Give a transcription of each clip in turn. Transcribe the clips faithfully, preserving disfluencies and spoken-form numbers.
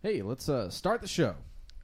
Hey, let's uh, start the show.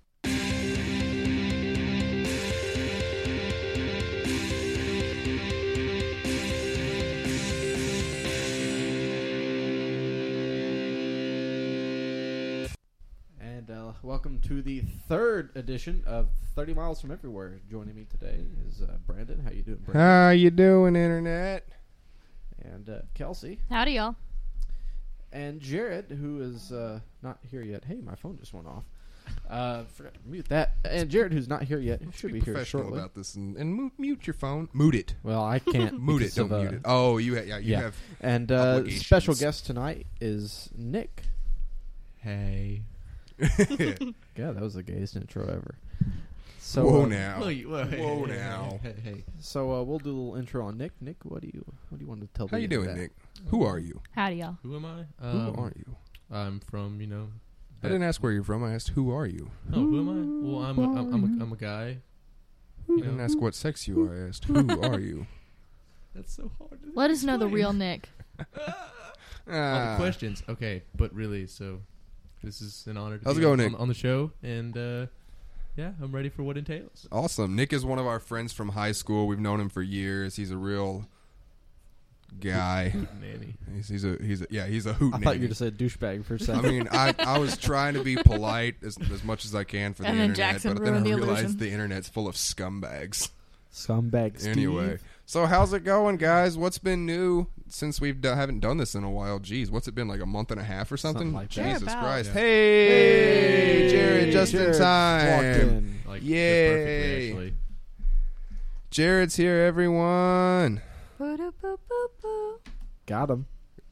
And uh, welcome to the third edition of thirty miles from Everywhere. Joining me today is uh, Brandon. How you doing, Brandon? How you doing, Internet? And uh, Kelsey. Howdy, y'all. And Jared, who is uh, not here yet. Hey, my phone just went off. Uh, forgot to mute that. And Jared, who's not here yet, Let's should be be here professional shortly. about this and, and mute, mute your phone. Mute it. Well, I can't. Mute it. because Don't of, uh, mute it. Oh, you, ha- yeah, you yeah. have. And uh, obligations. special guest tonight is Nick. Hey. Yeah, that was the gayest intro ever. So, Whoa uh, now. Whoa, you- whoa, hey, Whoa hey, now. Hey, hey, hey. So uh, we'll do a little intro on Nick. Nick, what do you what do you want to tell? How the you doing, internet? Nick? Who are you? Howdy, y'all. Who am I? Who Um, are you? I'm from, you know. I didn't ask where you're from. I asked who are you. Oh, who am I? Well, I'm a, I'm, I'm, a, I'm a guy. I You didn't know. ask what sex you are. I asked who are you. That's so hard to Let us know the explain. real Nick. All Ah. the questions. Okay, but really, so this is an honor to How's be it going, on, Nick? on the show, and uh, yeah, I'm ready for what entails. Awesome. Nick is one of our friends from high school. We've known him for years. He's a real guy. Nanny. He's, he's a he's a, yeah he's a hoot. I thought you were just a douchebag for a I second. mean, I, I was trying to be polite as, as much as I can for the And then internet, Jackson but then I ruined the realized illusion. the internet's full of scumbags. Scumbag Steve. Anyway, so how's it going, guys? What's been new since we d- haven't done this in a while? Jeez, what's it been, like a month and a half or something? Something like that. Jesus Yeah, about. Christ! Yeah. Hey, Jared, just Jared in time. walked in. Like, just Yay. perfectly, actually. Jared's here, everyone. Boo-doo-boo-boo-boo. Got him.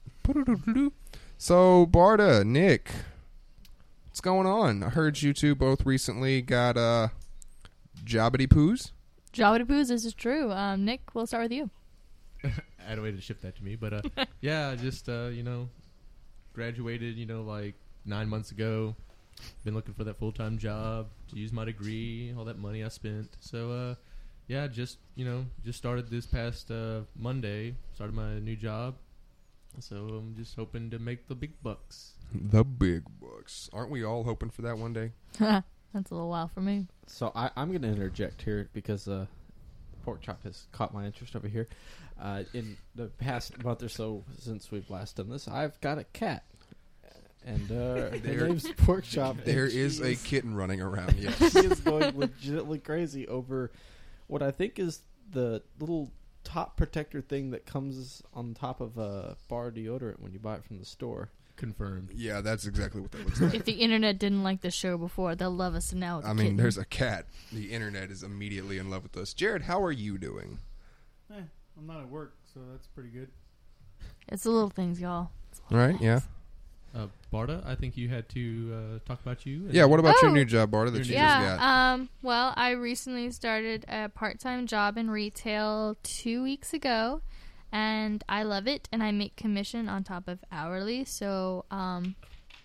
So, Barda, Nick, what's going on? I heard you two both recently got uh, jobbity poos. Jawity Poos, this is true. Um, Nick, we'll start with you. I had a way to ship that to me, but uh, yeah, just uh, you know, graduated, you know, like nine months ago. Been looking for that full time job to use my degree, all that money I spent. So uh, yeah, just you know, just started this past uh, Monday. Started my new job, so I'm just hoping to make the big bucks. The big bucks. Aren't we all hoping for that one day? That's a little while for me. So I, I'm going to interject here because uh, pork chop has caught my interest over here. Uh, in the past month or so since we've last done this, I've got a cat, and uh, her There- name's Pork Chop. and There she is a is- kitten running around, yes. She is going legitimately crazy over what I think is the little top protector thing that comes on top of a bar deodorant when you buy it from the store. Confirmed. Yeah, that's exactly what that looks like. If the internet didn't like the show before, they'll love us now. With I the mean, kitten. there's a cat. The internet is immediately in love with us. Jared, how are you doing? Eh, I'm not at work, so that's pretty good. It's the little things, y'all. It's the All little right, yeah. things. Uh, Barda, I think you had to uh, talk about you. and- Yeah, what about your Oh. new job, Barda, that you Your new- just Yeah. got? Um. Well, I recently started a part-time job in retail two weeks ago, and I love it. And I make commission on top of hourly, so um,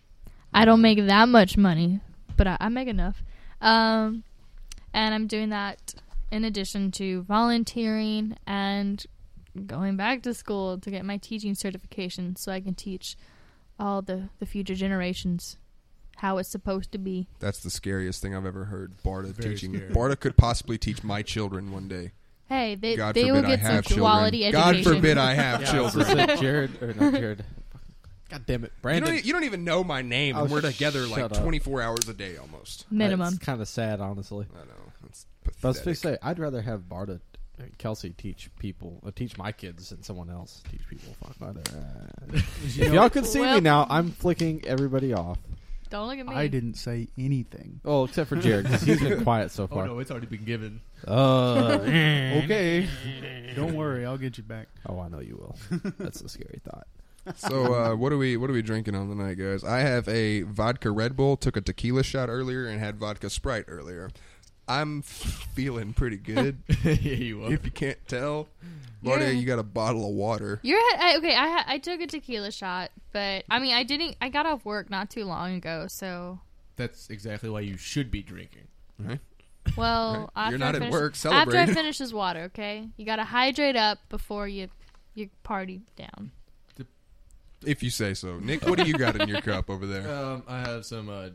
I don't make that much money, but I, I make enough. Um, and I'm doing that in addition to volunteering and going back to school to get my teaching certification, so I can teach all the the future generations how it's supposed to be. That's the scariest thing I've ever heard. Barda Very teaching. scary. Barda could possibly teach my children one day. Hey, they God they forbid will get I have some children. quality God education. forbid I have Yeah, I was children. gonna say Jared or not Jared. God damn it, You Brandon. don't, e- you don't even know my name, and Oh, we're together like shut up. twenty-four hours a day almost. Minimum. It's kind of sad, honestly. I know. It's But I was pathetic. going to say, I'd rather have Barda, uh, Kelsey teach people, uh, teach my kids than someone else teach people. Fuck my uh, If y'all could see me Well- now, I'm flicking everybody off. Don't look at me. I didn't say anything. Oh, except for Jared, because he's been quiet so Oh far. no, it's already been given. Uh, Okay. Don't worry, I'll get you back. oh, I know you will. That's a scary thought. So uh, what are we what are we drinking on tonight, guys? I have a vodka Red Bull, took a tequila shot earlier, and had vodka Sprite earlier. I'm feeling pretty good. Yeah, you are. If you can't tell, Marty, You're- you got a bottle of water. You're I, okay. I ha- I took a tequila shot, but I mean, I didn't. I got off work not too long ago, so That's exactly why you should be drinking. Right? well. Right. After You're not I at finish, work. After I Celebrate. finish this water, okay, you gotta hydrate up before you you party down. If you say so. Nick, what do you got in your cup over there? Um, I have some uh,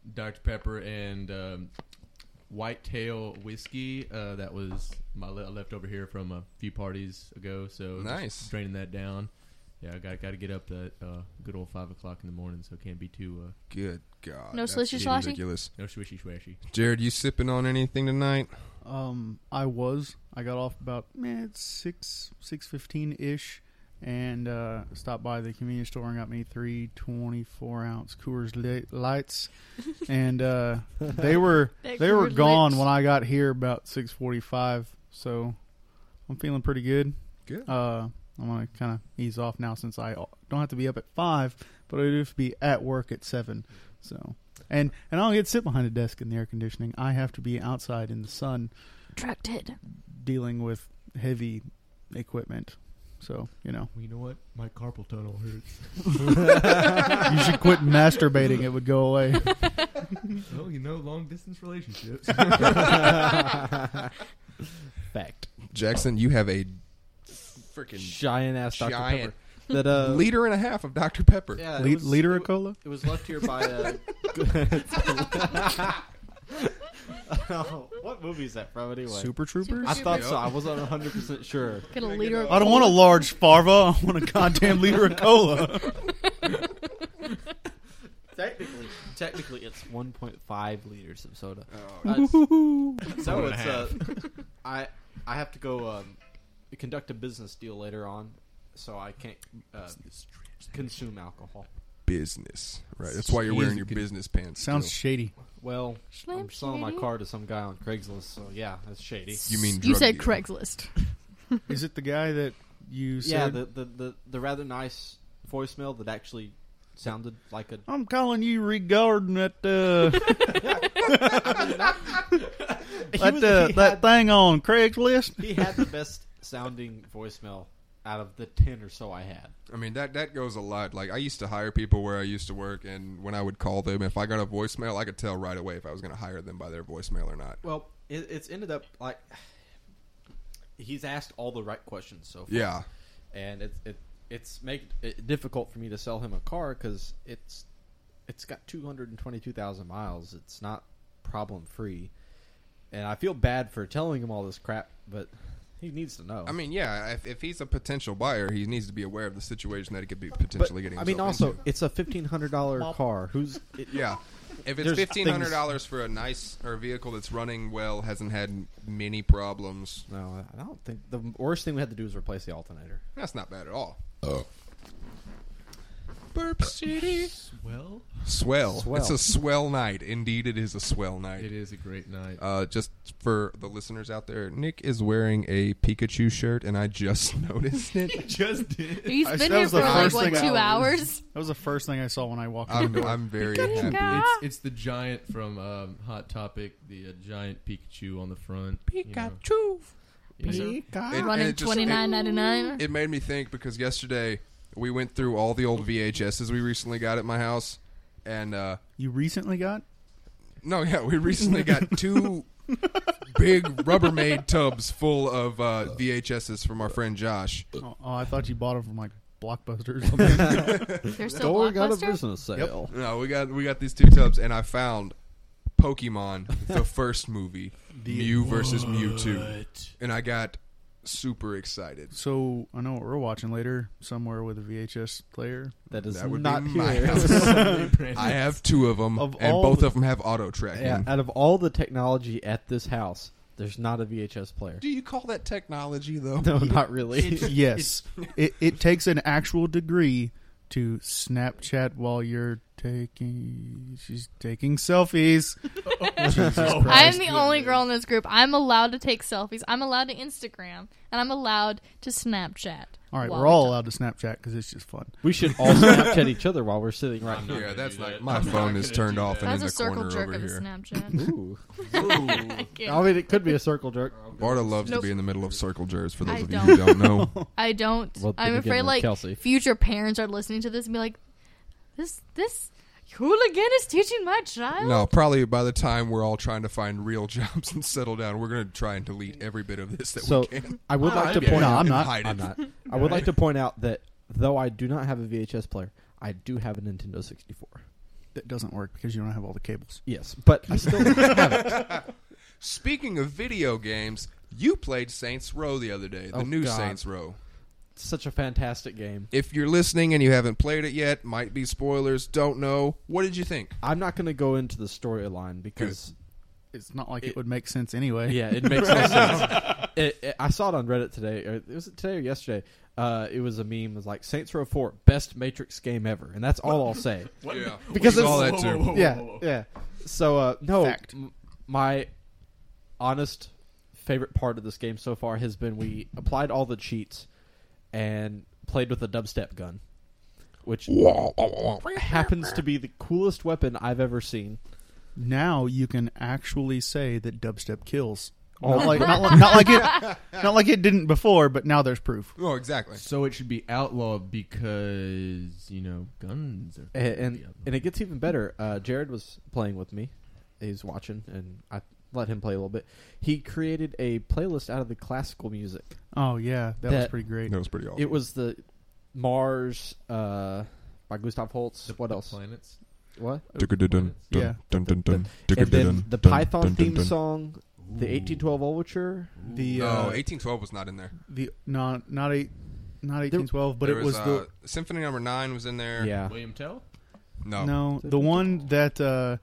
Doctor Pepper and um, Whitetail whiskey. Uh, that was my le- left over here from a few parties ago. So Nice. just draining that down. Yeah, I got got to get up at uh, good old five o'clock in the morning, so it can't be too uh, Good God. No that's slishy slashy? ridiculous. no swishy swashy. Jared, you sipping on anything tonight? Um, I was. I got off about man, it's six six fifteen ish, and uh, stopped by the convenience store and got me three twenty-four ounce Coors Li- Lights, and uh, they were That they were Coors gone Lights. when I got here about six forty five. So I'm feeling pretty good. Good. Uh, I'm gonna kind of ease off now since I don't have to be up at five, but I do have to be at work at seven. So and and I don't get to sit behind a desk in the air conditioning. I have to be outside in the sun Attracted. dealing with heavy equipment. So, you know. Well, you know what? My carpal tunnel hurts. You should quit masturbating. It would go away. Well, you know, long distance relationships. Fact. Jackson, you have a freaking Giant ass Doctor Giant. Pepper. That uh, liter and a half of Doctor Pepper. yeah, Le- it was, liter it, of cola? It was left here by uh, oh, what movie is that from anyway? Super Troopers? I thought Yep. so. I wasn't one hundred percent sure. Get a liter of I don't want a large farva. I want a goddamn liter of cola. Technically, technically, it's one point five liters of soda. Oh, Uh, Ooh. so One and it's a uh, I I have to go um, conduct a business deal later on, so I can't uh, consume alcohol. business. Right. That's why you're wearing Easy your con- business pants. Sounds still. shady. Well, Slim I'm selling my Shady? car to some guy on Craigslist, so yeah, that's shady. You mean You drug said deal. Craigslist. Is it the guy that you said? Yeah, the, the the the rather nice voicemail that actually sounded like a. I'm calling you regarding that uh, He that, was- uh, he that had- thing on Craigslist. He had the best sounding voicemail out of the ten or so I had. I mean, that that goes a lot. Like, I used to hire people where I used to work, and when I would call them, if I got a voicemail, I could tell right away if I was going to hire them by their voicemail or not. Well, it, it's ended up like he's asked all the right questions so far. Yeah. and it's it it's made it difficult for me to sell him a car because it's it's got two hundred twenty-two thousand miles. It's not problem free, and I feel bad for telling him all this crap, but he needs to know. I mean, yeah, if, if he's a potential buyer, he needs to be aware of the situation that he could be potentially but, getting I himself mean, also into. it's a fifteen hundred dollar car. Who's it, Yeah. If it's There's fifteen hundred dollars for a nice or a vehicle that's running well, hasn't had many problems, No, I don't think the worst thing we had to do is replace the alternator. that's not bad at all. Oh. Burp City. Well, Swell. Swell. It's a swell night. Indeed, it is a swell night. it is a great night. Uh, just for the listeners out there, Nick is wearing a Pikachu shirt, and I just noticed it. Just did. He's I- been that here was for the like, first what, thing I two was- hours? That was the first thing I saw when I walked in I'm, the door. I'm very Pikachu happy. guy. It's, it's the giant from um, Hot Topic, the uh, giant Pikachu on the front. Pikachu. You know, you know. It- and Running it just- twenty nine ninety nine. It made me think because yesterday we went through all the old V H S's we recently got at my house, and uh, You recently got? no, yeah, we recently got two big Rubbermaid tubs full of uh, V H S's from our friend Josh. Oh, oh, I thought you bought them from like Blockbuster or something. They're still Door got a Blockbuster? business sale. No, we got we got these two tubs, and I found Pokemon, the first movie, Mew versus Mewtwo, and I got super excited. So I know what we're watching later, somewhere with a V H S player. That is That would not be my here. house. Brandon. I have two of them, Of and all both the- of them have auto tracking. Yeah, out of all the technology at this house, there's not a V H S player. Do you call that technology, though? No, not really. Yes, it it takes an actual degree to Snapchat while you're taking. She's taking selfies. Jesus I am Christ. the only girl in this group. I'm allowed to take selfies. I'm allowed to Instagram, and I'm allowed to Snapchat. All right, while we're we all talk. allowed to Snapchat because it's just fun. We should all Snapchat each other while we're sitting right I'm here. not Yeah, gonna that's do not. that. My I'm not phone is gonna turned do off that. and in That's the a circle corner jerk over of a here. Snapchat. Ooh. I can't. I mean, it could be a circle jerk. Barta loves Nope. to be in the middle of circle jerks. For those I of you who don't. don't know, I don't. Well, then I'm again, afraid with like Kelsey. future parents are listening to this and be like, "This this hooligan is teaching my child." no, probably by the time we're all trying to find real jobs and settle down, we're going to try and delete every bit of this that So we can. I would Oh, like to okay. point No, out. I'm not. Hide it. I'm not. I would like to point out that though I do not have a V H S player, I do have a Nintendo sixty-four. that doesn't work because you don't have all the cables. Yes, but I still have it. Speaking of video games, you played Saints Row the other day, the Oh, new God. Saints Row. Such a fantastic game. If you're listening and you haven't played it yet, might be spoilers, don't know. What did you think? I'm not going to go into the storyline because It's not like it, It- would make sense anyway. yeah, it makes no sense. It, it, I saw it on Reddit today. Or it was it today or yesterday. Uh, it was a meme. It was like Saints Row four, best Matrix game ever, and that's all I'll say. Yeah, Because we it's- saw that Whoa, too. whoa, whoa, whoa, yeah, whoa, whoa. yeah. So uh, no, Fact. m- my honest favorite part of this game so far has been we applied all the cheats and played with a dubstep gun, which happens to be the coolest weapon I've ever seen. Now you can actually say that dubstep kills. Oh Not like, my- not, like, not like it, not like it didn't before, but now there's proof. Oh, exactly. So it should be outlawed because you know guns are. And and, and it gets even better. Uh, Jared was playing with me. He's watching, and I let him play a little bit. He created a playlist out of the classical music. Oh yeah, that, was That- pretty great. That was pretty awesome. It was the Mars uh, by Gustav Holst. the, What the else? Planets. What? Dun-dun-dun, Yeah. dun-dun-dun, And then dun-dun-dun, the Python dun-dun-dun. theme song, the eighteen twelve Overture. The No, uh, eighteen twelve was not in there. the no, not eight, not eighteen twelve, but There it was, uh, the Symphony Number Nine was in there. Yeah. William Tell. No. no, the one that uh,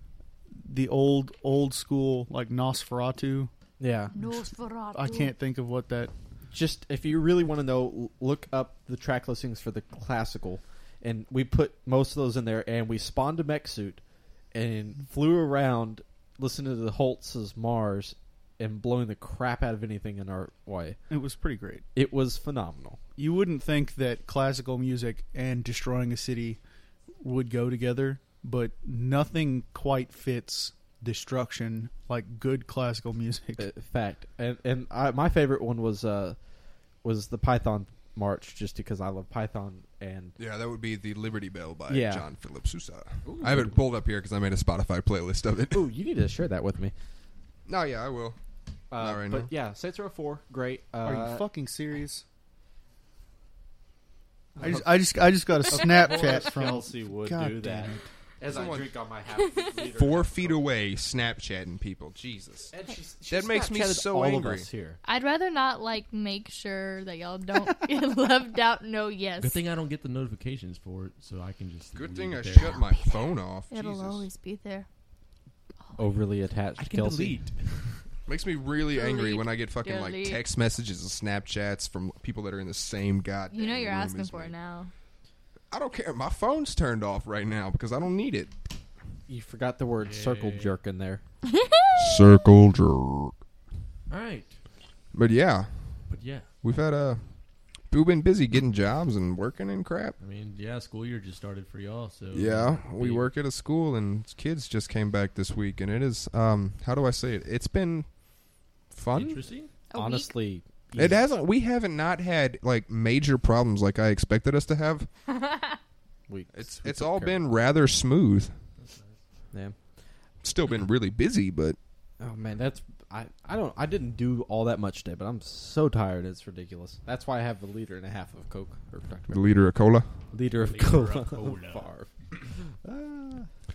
the old old school like Nosferatu. Yeah. I can't think of what that. Just if you really want to know, l- look up the track listings for the classical, and we put most of those in there, and we spawned a mech suit and flew around listening to the Holtz's Mars and blowing the crap out of anything in our way. It was pretty great. It was phenomenal. You wouldn't think that classical music and destroying a city would go together, but nothing quite fits destruction like good classical music. Uh, fact, and and I, my favorite one was uh was the Python March, just because I love Python. And Yeah, that would be the Liberty Bell by Yeah. John Philip Sousa. I have it pulled up here because I made a Spotify playlist of it. ooh, you need to share that with me. No, yeah, I will. Uh, Not right but now. yeah, Saints Row four, great. Uh, Are you fucking serious? I just, I just, I just got a Snapchat from. Kelsey would God do that damn it. as Someone- I drink on my half liter. Four feet away, Snapchatting people. Jesus. And she's, she That makes me Snapchatted so all angry. Of us here. I'd rather not like make sure that y'all don't get left out. No, yes. Good thing I don't get the notifications for it, so I can just. Good leave thing it I there. shut my phone off. It'll Jesus. always be there. Overly attached, I can Kelsey. delete. Makes me really angry Delete, when I get fucking like delete. text messages and Snapchats from people that are in the same goddamn You know you're room asking as for me. it now. I don't care. My phone's turned off right now because I don't need it. You forgot the word circle Yay. jerk in there. Circle jerk. All right, But yeah, but yeah, we've had a. We've been busy getting jobs and working and crap. I mean, yeah, school year just started for y'all, so Yeah, we big- work at a school and kids just came back this week and it is um how do I say it? It's been fun. Interesting. A week? Honestly, It hasn't we haven't not had like major problems like I expected us to have. we, It's we it's took all care been rather smooth. of- Yeah. Still been really busy, but Oh man, that's I. I don't. I didn't do all that much today, but I'm so tired. It's ridiculous. That's why I have a liter and a half of Coke or Doctor the Pepper. liter of cola. Liter of Liter cola. of cola. Favre. Ah.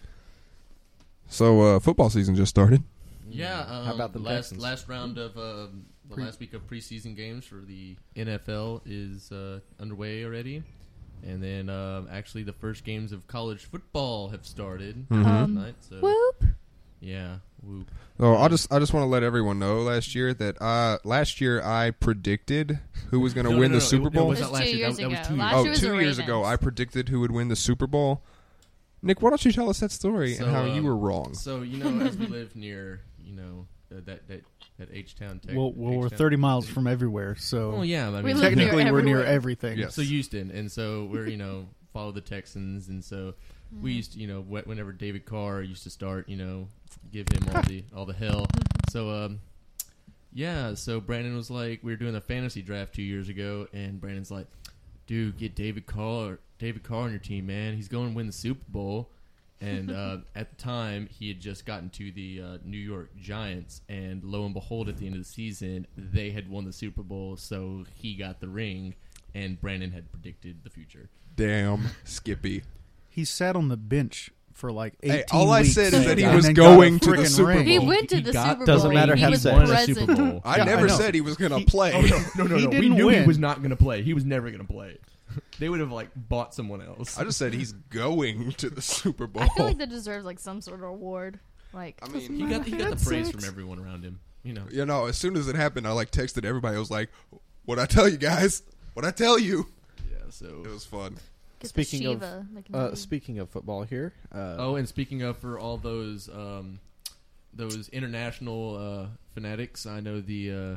So uh football season just started. Yeah. Um, How about the last Texans? last round of uh, the Pre- last week of preseason games for the N F L is uh, underway already, and then um, actually the first games of college football have started Mhm. last Um, night. So Whoop. yeah, whoop. So I'll just I just want to let everyone know last year that uh last year I predicted who was going to No, no, win no, the no, Super it- Bowl. It was It not was last two year. years That, that was ago. two Last years. Oh, year was two the years ago, Ravens. I predicted who would win the Super Bowl. Nick, why don't you tell us that story So, and how you um, were wrong? So you know, as we live near, you know, uh, that that that H Town. Tech, Well, well, we're H-Town. thirty miles from everywhere, so Oh yeah, I We mean, live near technically we're near everywhere. everything. Yes. So Houston, and so we're you know follow the Texans, and so we used to, you know wh- whenever David Carr used to start, you know, give him all the all the hell. So um, yeah, so Brandon was like, we were doing a fantasy draft two years ago, and Brandon's like, dude, get David Carr, David Carr on your team, man. He's going to win the Super Bowl. And uh, at the time, he had just gotten to the uh, New York Giants, and lo and behold, at the end of the season, they had won the Super Bowl, so he got the ring, and Brandon had predicted the future. Damn, Skippy. He sat on the bench for like eighteen Hey, all I weeks. said is that he and was then got a going to the friggin' Super ring. He Bowl. went to He the got- Super Bowl. Doesn't matter he how was sad- won a present. Super Bowl. I Yeah, never I know. said he was going to He- play. Oh no, no, no, He no! We didn't knew he win. was not going to play. He was never going to play. They would have like bought someone else. I just said he's going to the Super Bowl. I feel like that deserves like some sort of award. Like I mean, he got he got the That's praise six. from everyone around him. You know. you know, as soon as it happened, I like texted everybody. I was like, "What I tell you guys? What I tell you?" Yeah. So. It was fun. get Speaking the of, Shiva, like in Uh, the- speaking of football here. Uh, Oh, and speaking of for all those um, those international uh, fanatics, I know the uh,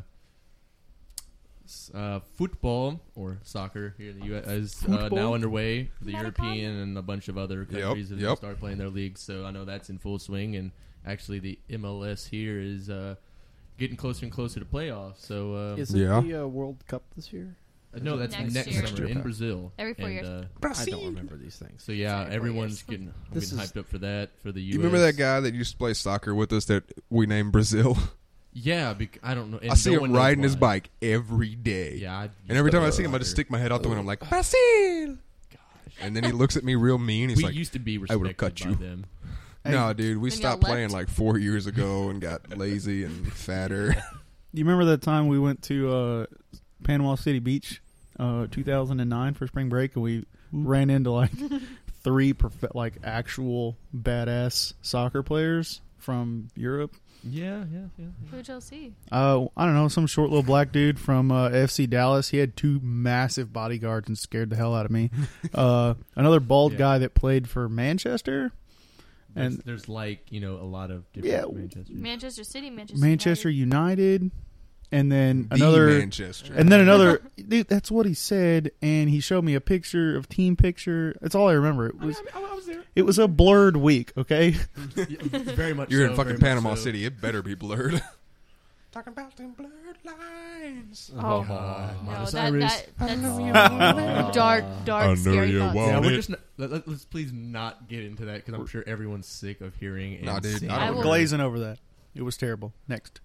s- uh, football or soccer here in the U S is uh, Football? now underway. The Not a European and a bunch of other Yep, countries have yep. started playing their leagues, so I know that's in full swing. And actually, the M L S here is uh, getting closer and closer to playoffs. So uh, is it Yeah. the uh, World Cup this year? uh, no, that's Next next, year. summer in Okay. Brazil. Every four And, years. Uh, I don't remember these things. so yeah, Sorry, four everyone's years. getting, I'm This getting is- hyped up for that for the U S. You remember that guy that used to play soccer with us that we named Brazil? Yeah, bec- I don't know. and I see no him one knows riding his why. bike every day. Yeah, I And every used to time I love see him, I just soccer. stick my head out the window. I'm like, Brazil! Gosh. And then he looks at me real mean. He's we like, used to be I would've respected cut by you. them. no, dude, we Then stopped y'all playing left? like four years ago and got lazy and fatter. You remember that time we went to uh, Panama City Beach, uh, two thousand nine for spring break, and we ran into like three prof- like actual badass soccer players from Europe. Yeah, yeah, yeah. Who'd y'all see? Uh, I don't know, some short little black dude from uh, F C Dallas. He had two massive bodyguards and scared the hell out of me. Uh, another bald Yeah. guy that played for Manchester, There's, and there's like you know a lot of different Yeah. Manchester. Manchester City, Manchester. Manchester United. United, and then The another. Manchester. And then another, dude, that's what he said, and he showed me a picture of team picture. That's all I remember. It was I, I, I was there. it was a blurred week, okay? Yeah, very much. You're so, in fucking very Panama much so. City. It better be blurred. Talking about them blurred lines. Oh, God. no, Miley that, Cyrus. that that's dark, dark, I know scary you thoughts. won't. Yeah, Oh, we're it- just not, let, let, let's please not get into that because I'm sure everyone's sick of hearing. And Nah, dude, seeing I I don't will- Glazing over that. It was terrible. Next.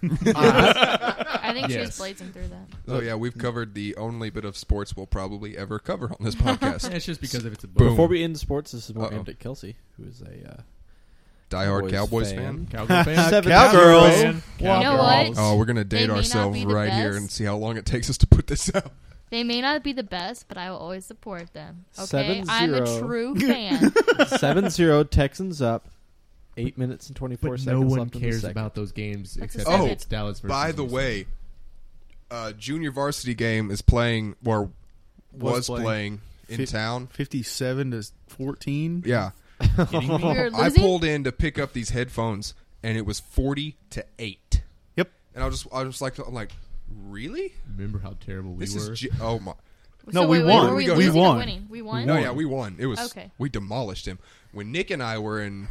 I think she was Yes. blazing through that. Oh yeah, we've covered the only bit of sports we'll probably ever cover on this podcast. Yeah, it's just because if it's a Boom. Before we end sports, this is more Uh-oh. aimed at Kelsey, who is a uh, Diehard Boys Cowboys fan. fan. Cowgirl fan. Seven Cowgirls. fan. You know what? Cowgirls. Oh, we're gonna They date may not ourselves be the right here best. and see how long it takes us to put this out. They may not be the best, but I will always support them. Okay, Seven I'm a zero. true fan. seven zero Texans up. Eight minutes and twenty-four But seconds no one left in the cares second. about those games That's a except seven. if it's Dallas versus By the Houston. way, uh, junior varsity game is playing or was, Was playing. playing in Fif- town. Fifty-seven to fourteen. Yeah, Kidding me? We were I losing. pulled in to pick up these headphones, and it was forty to eight. Yep. And I was just, I was like, I'm like, really? Remember how terrible we This were? is G- oh my. No, So we wait, wait, won. Were we, We losing won. or winning? We won. No, yeah, we won. It was Okay. we demolished him. When Nick and I were in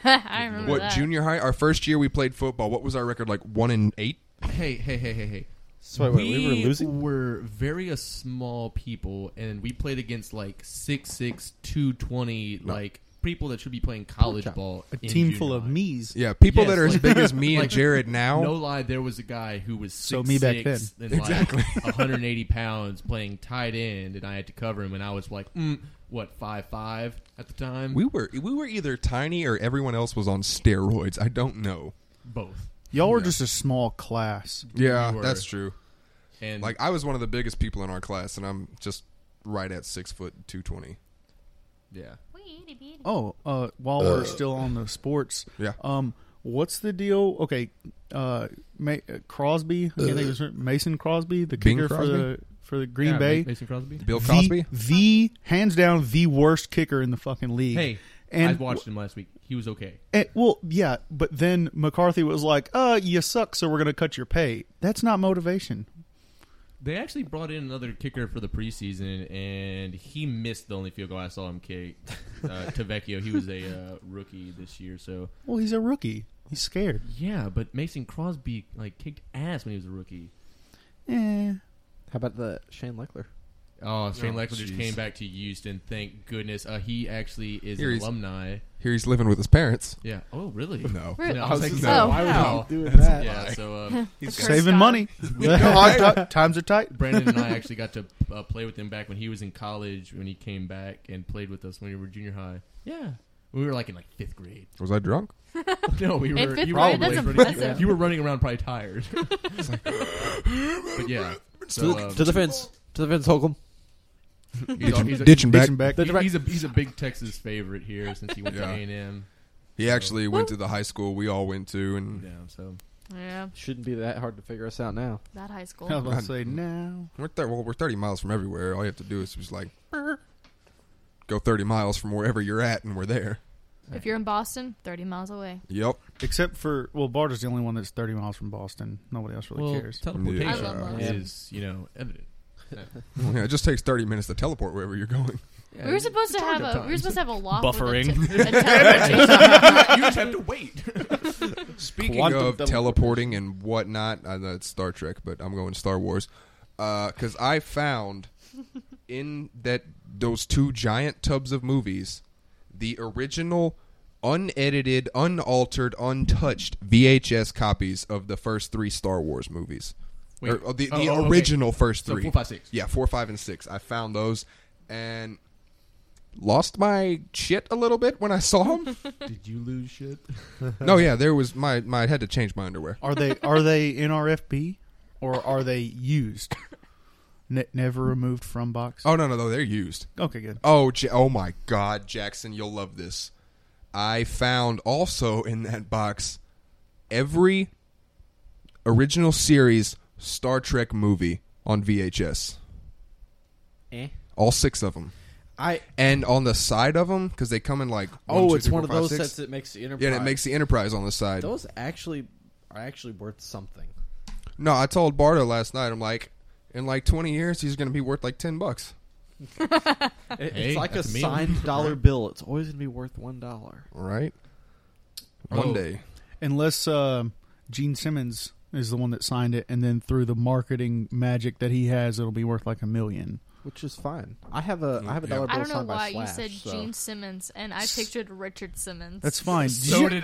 I remember what that. junior high, our first year we played football. What was our record? Like one and eight. hey, hey, hey, hey, hey. So wait, wait, we were losing? were very a small people, and we played against like six six, two twenty, No. like people that should be playing college Pork chop. ball. A in team junior full of high. me's. Yeah, people Yes, that are as like- big as me like, and Jared now. No lie, there was a guy who was six, So me back six and Exactly. like one hundred eighty pounds playing tight end, and I had to cover him, and I was like, mm, what, five five at the time? We were we were either tiny or everyone else was on steroids. I don't know. both, Y'all were Yeah. just a small class. Yeah, We were. that's true. and Like I was one of the biggest people in our class, and I'm just right at six foot two twenty. yeah. Oh, uh, while we're still on the sports, Yeah. um, what's the deal? Okay, uh, Ma- uh, Crosby, I can't think of his name. Mason Crosby, the Bing kicker for Crosby? the for the Green Yeah, Bay. Mason Crosby. Bill The- Cosby. the hands down the worst kicker in the fucking league. Hey, and I watched him last week. He was okay. and- well, yeah, but then McCarthy was like, "Uh, you suck, so we're going to cut your pay." That's not motivation. They actually brought in another kicker for the preseason, and he missed the only field goal I saw him kick. Uh, Tavecchio, he was a uh, rookie this year, so Well, he's a rookie. He's scared. yeah. But Mason Crosby like kicked ass when he was a rookie. Eh. How about the Shane Leckler? Oh, Shane Oh, Leckler just jeez. came back to Houston. Thank goodness. Uh, he actually is Here an he's- alumni. Here he's living with his parents. Yeah. Oh, really? No. Really? Yeah, I was like, No. no, why would wow. Doing that. Yeah. So um, He's Curse Saving God. money. Ti- Times are tight. Brandon and I actually got to uh, play with him back when he was in college. When he came back and played with us when we were junior high. Yeah. We were like in like fifth grade. Was I drunk? No, we were. In fifth you grade? were That's running- impressive. You were running around probably tired. But yeah. So, um, To the fence. To the fence, Holcomb. he's, a- he's a- Ditching back. Ditching back. he- He's a he's a big Texas favorite here since he went Yeah. to A and M. He actually went to the high school we all went to, and Yeah, so Yeah, Shouldn't be that hard to figure us out now. that high school. I was about to say now. we're th- well, we're thirty miles from everywhere. All you have to do is just like go thirty miles from wherever you're at, and we're there. If you're in Boston, thirty miles away. Yep. Except for well, Barter's the only one that's thirty miles from Boston. Nobody else really well, cares. teleportation I love Boston. is you know evident. Yeah, it just takes thirty minutes to teleport wherever you're going. Yeah, we were supposed to charge have up a we were times. supposed to have a lock Buffering. With a te- a teleportation. You just have to wait. Speaking Quantum of teleportation. teleporting and whatnot, I know it's Star Trek, but I'm going Star Wars. Because I found in that those two giant tubs of movies, the original, unedited, unaltered, untouched V H S copies of the first three Star Wars movies. Wait. Or, uh, the Oh, the oh, okay. original first So three. four, five, six. Yeah, four, five, and six. I found those and lost my shit a little bit when I saw them. Did you lose shit? No, yeah, there was my, my I had to change my underwear. Are they are they N R F B or are they used? Ne- never removed from box. Oh no, no, no, they're used. Okay, good. Oh, J- oh my God, Jackson, you'll love this. I found also in that box every original series Star Trek movie on V H S. Eh? All six of them. I And on the side of them, because they come in like one, oh, two, it's three, one four, of five, those six. sets that makes the Enterprise. Yeah, and it makes the Enterprise on the side. those actually are actually worth something. No, I told Bardo last night. I'm like, in like twenty years, he's going to be worth like ten bucks. It- Hey, it's like a that's a meal. signed dollar bill. It's always going to be worth one dollar. Right? One Oh. day. Unless uh, Gene Simmons is the one that signed it, and then through the marketing magic that he has, it'll be worth like a million. Which is fine. I have a I have a Yeah. dollar bill I don't know signed by why you Slash, said so. Gene Simmons, and I pictured Richard Simmons. That's fine. Did So you- did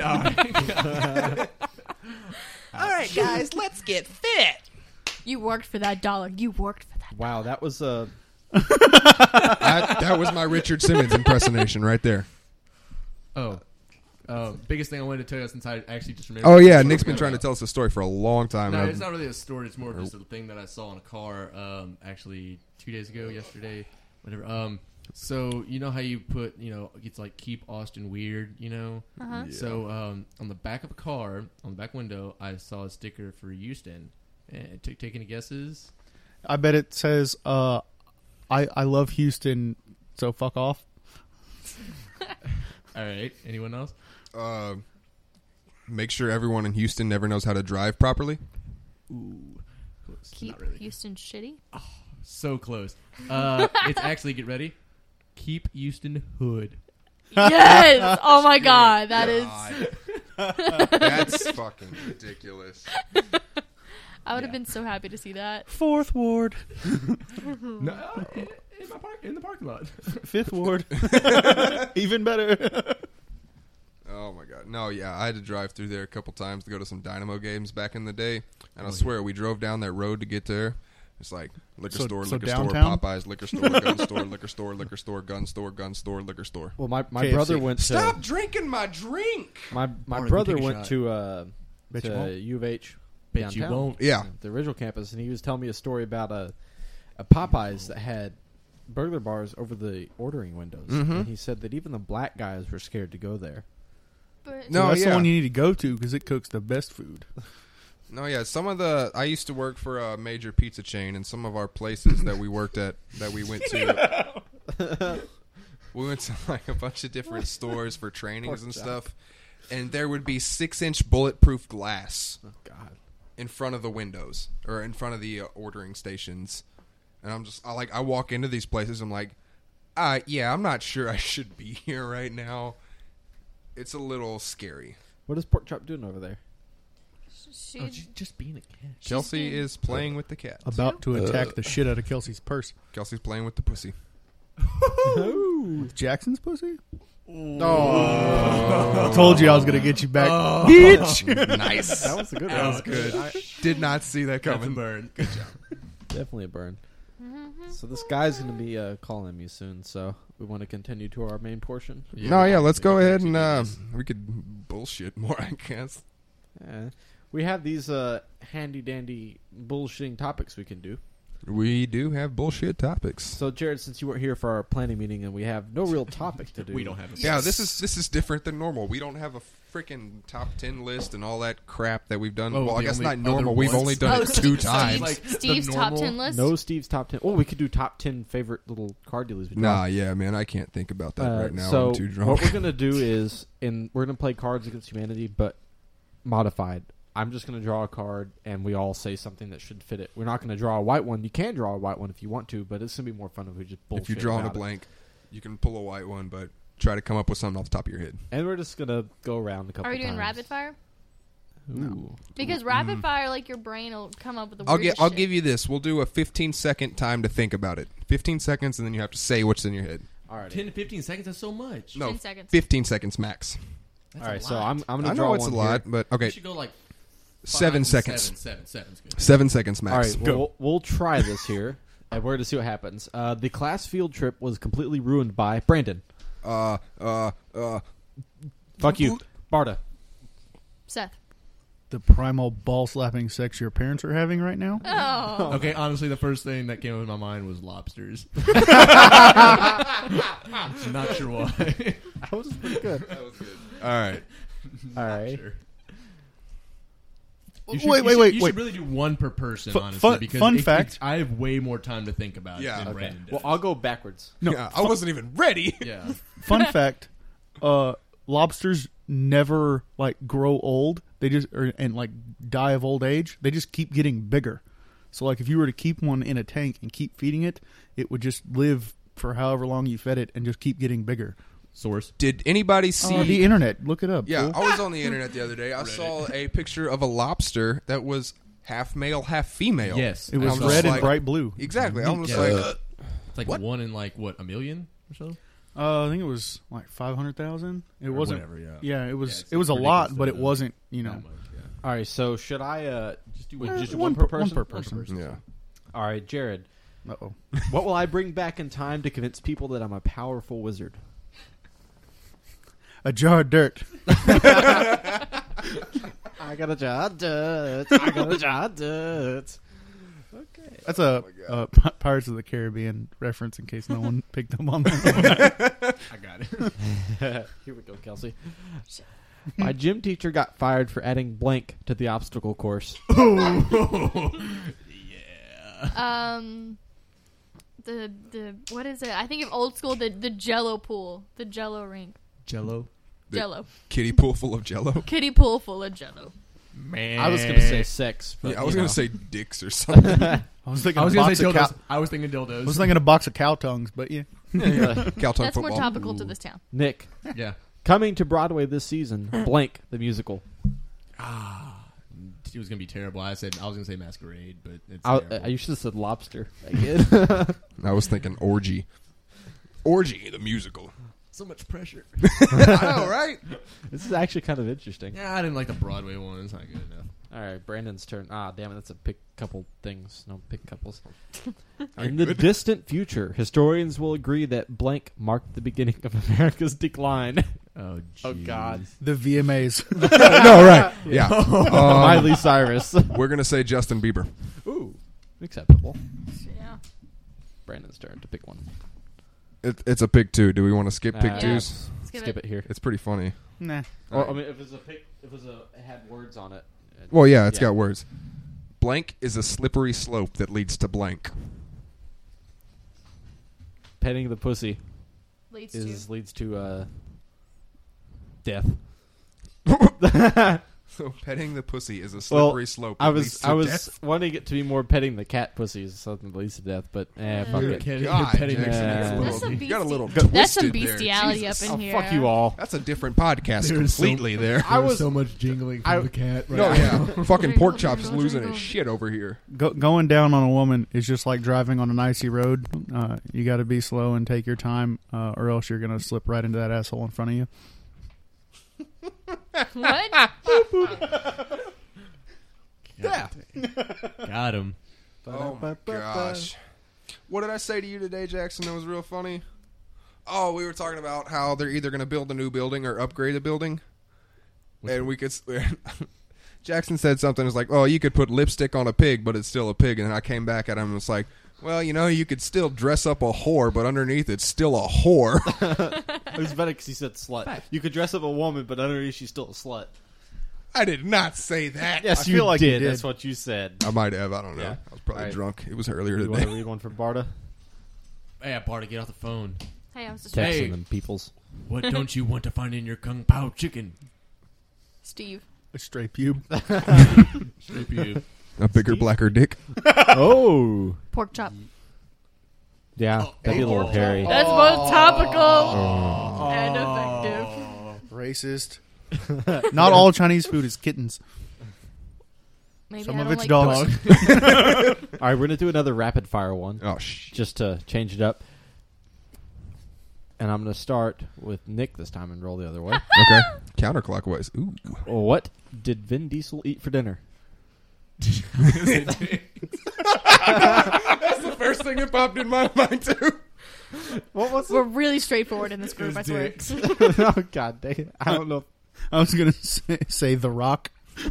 I. All right, guys, let's get fit. You worked for that dollar. You worked for that. Wow, that was a that, that was my Richard Simmons impersonation right there. Oh. Uh, biggest thing I wanted to tell you since I actually just remembered. Oh, yeah. what Nick's I was been gonna trying to about. tell us a story for a long time. No, and it's I've- not really a story. It's more of just a thing that I saw in a car. Um, actually, two days ago, yesterday, whatever. Um, so you know how you put, you know, it's like keep Austin weird, you know. Uh-huh. Yeah. So um, on the back of a car, on the back window, I saw a sticker for Houston. And t- take any guesses? I bet it says, uh, "I I love Houston, so fuck off." All right. Anyone else? Uh, make sure everyone in Houston never knows how to drive properly. Ooh, close. Keep Not really. Houston shitty. So close. Uh, it's actually get ready. Keep Houston hood. Yes. Oh my God, that is. God. That's fucking ridiculous. I would have Yeah. been so happy to see that. Fourth ward, No, in, in my park, in the parking lot. fifth ward, even better. Oh my God. No, yeah, I had to drive through there a couple times to go to some Dynamo games back in the day, and I Oh, swear we drove down that road to get there. It's like liquor So- store, so liquor downtown? store, Popeyes, liquor store, gun store, liquor store, liquor store, gun store, gun store, liquor store. well. My my K F C. brother went to Stop drinking my drink. my my Marty, brother take a went shot. to uh, Bet you to won't. U of H. Bet you downtown. won't. Yeah. The original campus, and he was telling me a story about a, a Popeyes that had burglar bars over the ordering windows, Mhm. and he said that even the black guys were scared to go there. But No, So that's yeah. the one you need to go to because it cooks the best food. No, yeah, some of the I used to work for a major pizza chain, and some of our places that we worked at that we went to, we went to like a bunch of different stores for trainings and stuff, and there would be six inch bulletproof glass Oh God! in front of the windows or in front of the uh, ordering stations, and I'm just I like I walk into these places, I'm like, uh, yeah, I'm not sure I should be here right now. It's a little scary. What is Pork Chop doing over there? she, Oh, j- just being a cat. she's Kelsey being- is playing with the cat. About to attack the shit out of Kelsey's purse. Kelsey's playing with the pussy. With Jackson's pussy? Oh, I told you I was gonna get you back, Oh. bitch. Nice. that was a good That one. was good. Did not see that That's a coming. burn. Good job. Definitely a burn. So this guy's going to be uh, calling me soon, so we want to continue to our main portion. no, yeah, let's go ahead and uh, we could bullshit more, I guess. Uh, we have these uh, handy-dandy bullshitting topics we can do. We do have bullshit topics. So, Jared, since you weren't here for our planning meeting and we have no real topic to do. We don't have a Yeah, this is this is different than normal. We don't have a freaking top ten list and all that crap that we've done. Oh, well, I the guess only not normal. other We've ones? only done Oh, it two Steve- times. Like, the Steve's top normal- ten list. No Steve's top ten. Oh, we could do top ten favorite little card dealers. we Nah, draw. yeah, man, I can't think about that Uh, right now. So I'm too drunk. what we're gonna do is, in we're gonna play Cards Against Humanity, but modified. I'm just gonna draw a card, and we all say something that should fit it. We're not gonna draw a white one. You can draw a white one if you want to, but it's gonna be more fun if we just bullshit. if you're drawing a about it. blank, you can pull a white one, but try to come up with something off the top of your head. And we're just gonna go around a couple. Are we doing times. rapid fire? Ooh. Because rapid fire, like your brain will come up with the I'll weirdest get. I'll shit. give you this. We'll do a fifteen second time to think about it. fifteen seconds, and then you have to say what's in your head. Alrighty. ten to fifteen seconds. That's so much. No, ten seconds. fifteen seconds max. That's All a right, so lot. I'm I'm gonna I draw know it's a one lot, here. but We okay, should go like five seven and seconds. Seven, seven, seven's good. Seven seconds All max. right, we'll, we'll try this here, and we're going to see what happens. Uh, the class field trip was completely ruined by Brandon. Uh, uh, uh. Fuck you, Barda. Seth. The primal ball slapping sex your parents are having right now. Oh. Okay, honestly, the first thing that came up in my mind was lobsters. Not sure why. That was pretty good. All right. All right. Sure. Wait, You should- wait, you wait, should, wait, You wait. should really do one per person, Fu- honestly. fun- because fun it- fact. it- I have way more time to think about Yeah. it than Okay. Brandon does. Well, I'll go backwards. No, Yeah, I wasn't even ready. yeah. fun fact: uh, lobsters never like grow old. They just or, and like die of old age. They just keep getting bigger. So like if you were to keep one in a tank and keep feeding it, it would just live for however long you fed it and just keep getting bigger. Source. Did anybody see? Oh, the internet. Look it up. Yeah, fool. I was on the internet the other day. I saw a picture of a lobster that was half male, half female. Yes. It was I'm just red and like- bright blue. Exactly. I'm just Yeah. like, Uh, It's like What? one in like, what, a million or so? Uh, I think it was like five hundred thousand. It Or wasn't. whatever, yeah. Yeah, it was. Yeah, it's it was a ridiculous lot, that but it it does. wasn't. You know, That much, yeah. All right, so should I uh, just do Uh, just one one, per per- one person? per person. yeah. All right, Jared. uh oh. What will I bring back in time to convince people that I'm a powerful wizard? A jar of dirt. I got a jar of dirt. I got a jar of dirt. Okay. That's a uh, P- Pirates of the Caribbean reference in case no one picked up on that. I got it. Here we go, Kelsey. My gym teacher got fired for adding blank to the obstacle course. Um, the the what is it? I think of old school the the Jello pool, the Jello rink, Jello. The- Jello Kiddie pool full of Jello. kiddie pool full of Jello. Man. I was going to say sex. But, Yeah, I was you gonna know. say dicks or something. I was thinking. I was a going to box say of dildos. cow- I was thinking dildos. I was thinking a box of cow tongues, but yeah. Cow tongue That's football. more topical to this town. Nick, yeah. coming to Broadway this season, blank the musical. Ah, it was gonna be terrible. I said I was gonna say Masquerade, but it's I, terrible. uh, you should have said lobster. I did. I was thinking orgy. Orgy, the musical. so much pressure. I know, right? This is actually kind of interesting. Yeah, I didn't like the Broadway one. It's not good enough. All right, Brandon's turn. Ah, damn it, that's a pick couple things. No, pick couples. In the distant future, historians will agree that blank marked the beginning of America's decline. Oh, Oh, God. The V M As. no, right. Yeah. Um, Miley Cyrus. we're gonna say Justin Bieber. Ooh, acceptable. Yeah. Brandon's turn to pick one. It, it's a pick two. Do we want to skip pick Uh, twos? Skip, Skip it. it here. It's pretty funny. Nah. Or, I mean, if it's a pick, if it was a it had words on it. it- Well, yeah, it's yeah. got words. Blank is a slippery slope that leads to blank. Petting the pussy Leads is to. leads to uh, death. So petting the pussy is a Well, slippery slope. That I leads was to I was death. wanting it to be more petting the cat pussies, something that leads to death, but eh, fuck You're it. kidding. God, You're petting Jackson, Yeah. that's a That's little- some you got a little beastie- That's some twisted there. bestiality Jesus. up in Oh, here. fuck you all. That's a different podcast There's so- completely there. I was- so much jingling from I- the cat. Right No, now. yeah. Fucking Jingle, pork chops is jingle, losing jingle. his shit over here. Go, going down on a woman is just like driving on an icy road. Uh, you got to be slow and take your time, uh, or else you're gonna slip right into that asshole in front of you. What? Yeah. Got him. Oh my gosh. What did I say to you today, Jackson? That was real funny. Oh, we were talking about how they're either going to build a new building or upgrade a building, and we could. Jackson said something. It's like, oh, you could put lipstick on a pig, but it's still a pig. And I came back at him and was like, well, you know, you could still dress up a whore, but underneath it's still a whore. It was better because he said slut. You could dress up a woman, but underneath she's still a slut. I did not say that. Yes, I you feel like you did. did. That's what you said. I might have. I don't know. Yeah. I was probably All right. drunk. It was earlier You want to today. read one from Barta? Hey, Barta, get off the phone. Hey, I was just Texting Hey. them peoples. What don't you want to find in your Kung Pao chicken? Steve. A stray pube. Straight you. A bigger, blacker dick. Oh. Pork chop. Yeah, that'd be a little hairy. That's both topical Oh. and effective. Racist. Not all Chinese food is kittens. Maybe Some I of don't it's like dogs. pork. All right, we're going to do another rapid fire one Oh, sh. just to change it up. And I'm going to start with Nick this time and roll the other way. Okay. Counterclockwise. Ooh. What did Vin Diesel eat for dinner? That's the first thing that popped in my mind, too. What was We're really straightforward in this group, I swear. Oh, God dang it. I don't know. I was going to say, say The Rock.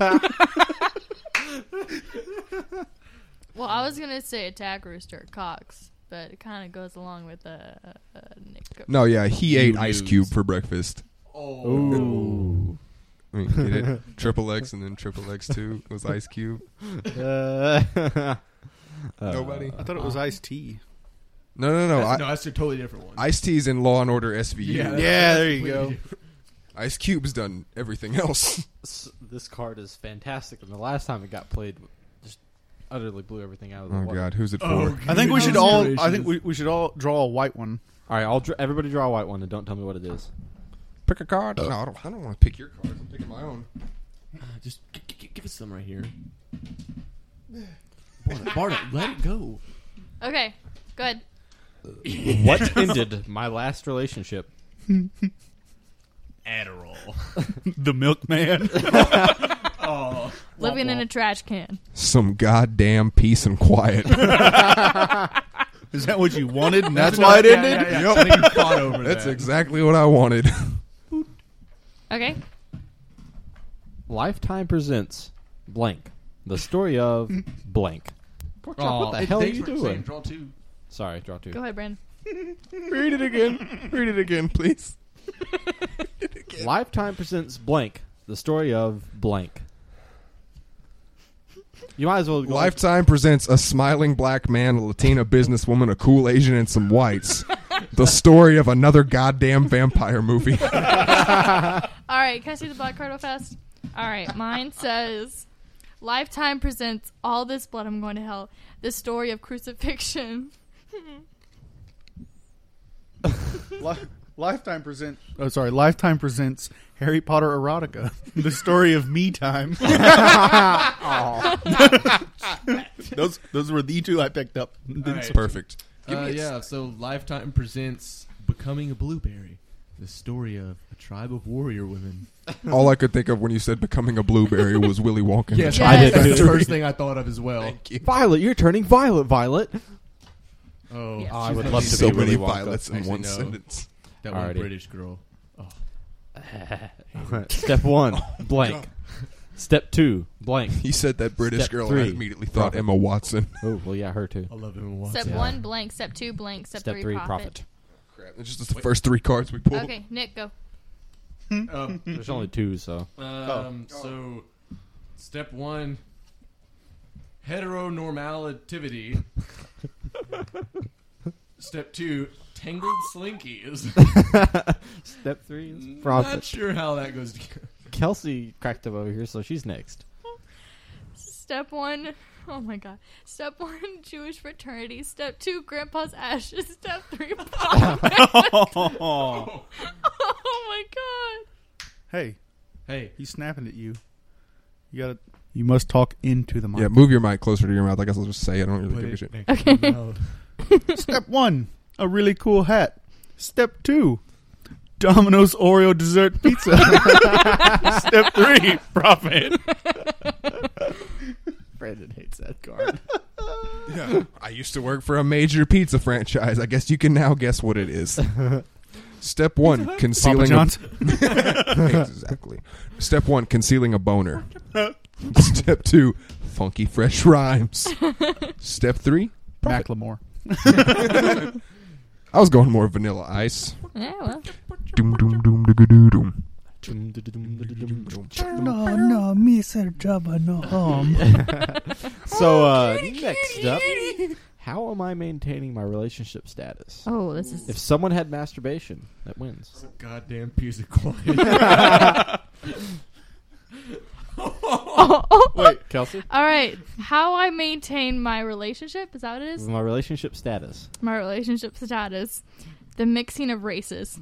Well, I was going to say attack rooster Cox, but it kind of goes along with uh, uh, uh, Nick. No, yeah, he ate You Ice lose. Cube for breakfast. Oh. Ooh. I mean, he did Triple X and then Triple X two was Ice Cube. Uh, Nobody? I thought it was iced tea. No, no, no. That's, I, no, that's a totally different one. Ice T's in Law and Order S V U. Yeah, Yeah, there you completely go. different. Ice Cube's done everything else. S- this card is fantastic, and the last time it got played, just utterly blew everything out of the Oh water. God, who's it for? Oh, I think we should goodness all. gracious. I think we, we should all draw a white one. All right, I'll dr- everybody draw a white one, and don't tell me what it is. Pick a card. No, I don't. I don't want to pick your card. I'm picking my own. Uh, just g- g- give us some right here. Barta, Barta, let it go. Okay, good. What ended my last relationship? Adderall. The milkman. Oh, Living in a trash can. Some goddamn peace and quiet. Is that what you wanted? And that's why it ended. Yeah, yeah, yeah. I think you fought over That's that. exactly what I wanted. Okay. Lifetime presents blank. The story of blank. Pork chop, Oh, what the it- hell are thanks you for doing? saying Draw two. Sorry, draw two. Go ahead, Brandon. Read it again. Read it again, please. Lifetime presents blank. The story of blank. You might as well go. Lifetime presents a smiling black man, a Latina businesswoman, a cool Asian, and some whites. The story of another goddamn vampire movie. All right, can I see the black card real fast? All right, mine says, Lifetime presents All This Blood, I'm Going to Hell, the story of crucifixion. Li- Lifetime presents. Oh, sorry. Lifetime presents Harry Potter erotica, the story of me time. those those were the two I picked up. All right. Perfect. Give Uh, me a- yeah, so Lifetime presents Becoming a Blueberry, the story of a tribe of warrior women. All I could think of when you said becoming a blueberry was Willy Wonka. and the Yes, Chocolate I did that's Factory. the first thing I thought of as well. Thank you. Violet, you're turning violet, Violet. Oh, Yeah. Oh, I she's would not love even- to So be many Willy Wonka. violets in Actually, one no. sentence. That one Alrighty. British girl. Oh. Step one, blank. Step two, blank. He said that British Step girl, three. and I immediately thought Profit. Emma Watson. Oh, well, yeah, her too. I love Emma Watson. Step Yeah. one, blank. Step two, blank. Step, Step three, three, profit. profit. Crap, it's just the first three cards we pulled. Okay, Nick, go. Um, There's only two, so. Um, So, step one, heteronormativity. Step two, tangled slinkies. Step three is Not profit. sure how that goes together. Kelsey cracked up over here, so she's next. Step one, oh my god. Step one, Jewish fraternity. Step two, Grandpa's ashes. Step three, profit. Oh. Oh my god. Hey, Hey, he's snapping at you. You gotta. You must talk into the mic. Yeah, move your mic closer to your mouth. I guess I'll just say it. I don't really put give a it shit. next to Okay. your mouth. Step one, a really cool hat. Step two, Domino's Oreo dessert pizza. Step three, profit. Brandon hates that card. Yeah, I used to work for a major pizza franchise. I guess you can now guess what it is. Step one, Papa concealing John's. a exactly. Step one, concealing a boner. Step two, funky fresh rhymes. Step three, Macklemore. I was going more vanilla ice. Yeah, well. Doom doom doom doo doo doom. No, no, Mister Jabba, no home. So uh, next up, how am I maintaining my relationship status? Oh, this is. If someone had masturbation, that wins. It's a goddamn piece of quiet. Oh, oh, Wait, Kelsey? All right. How I maintain my relationship? Is that what it is? My relationship status. My relationship status. The mixing of races.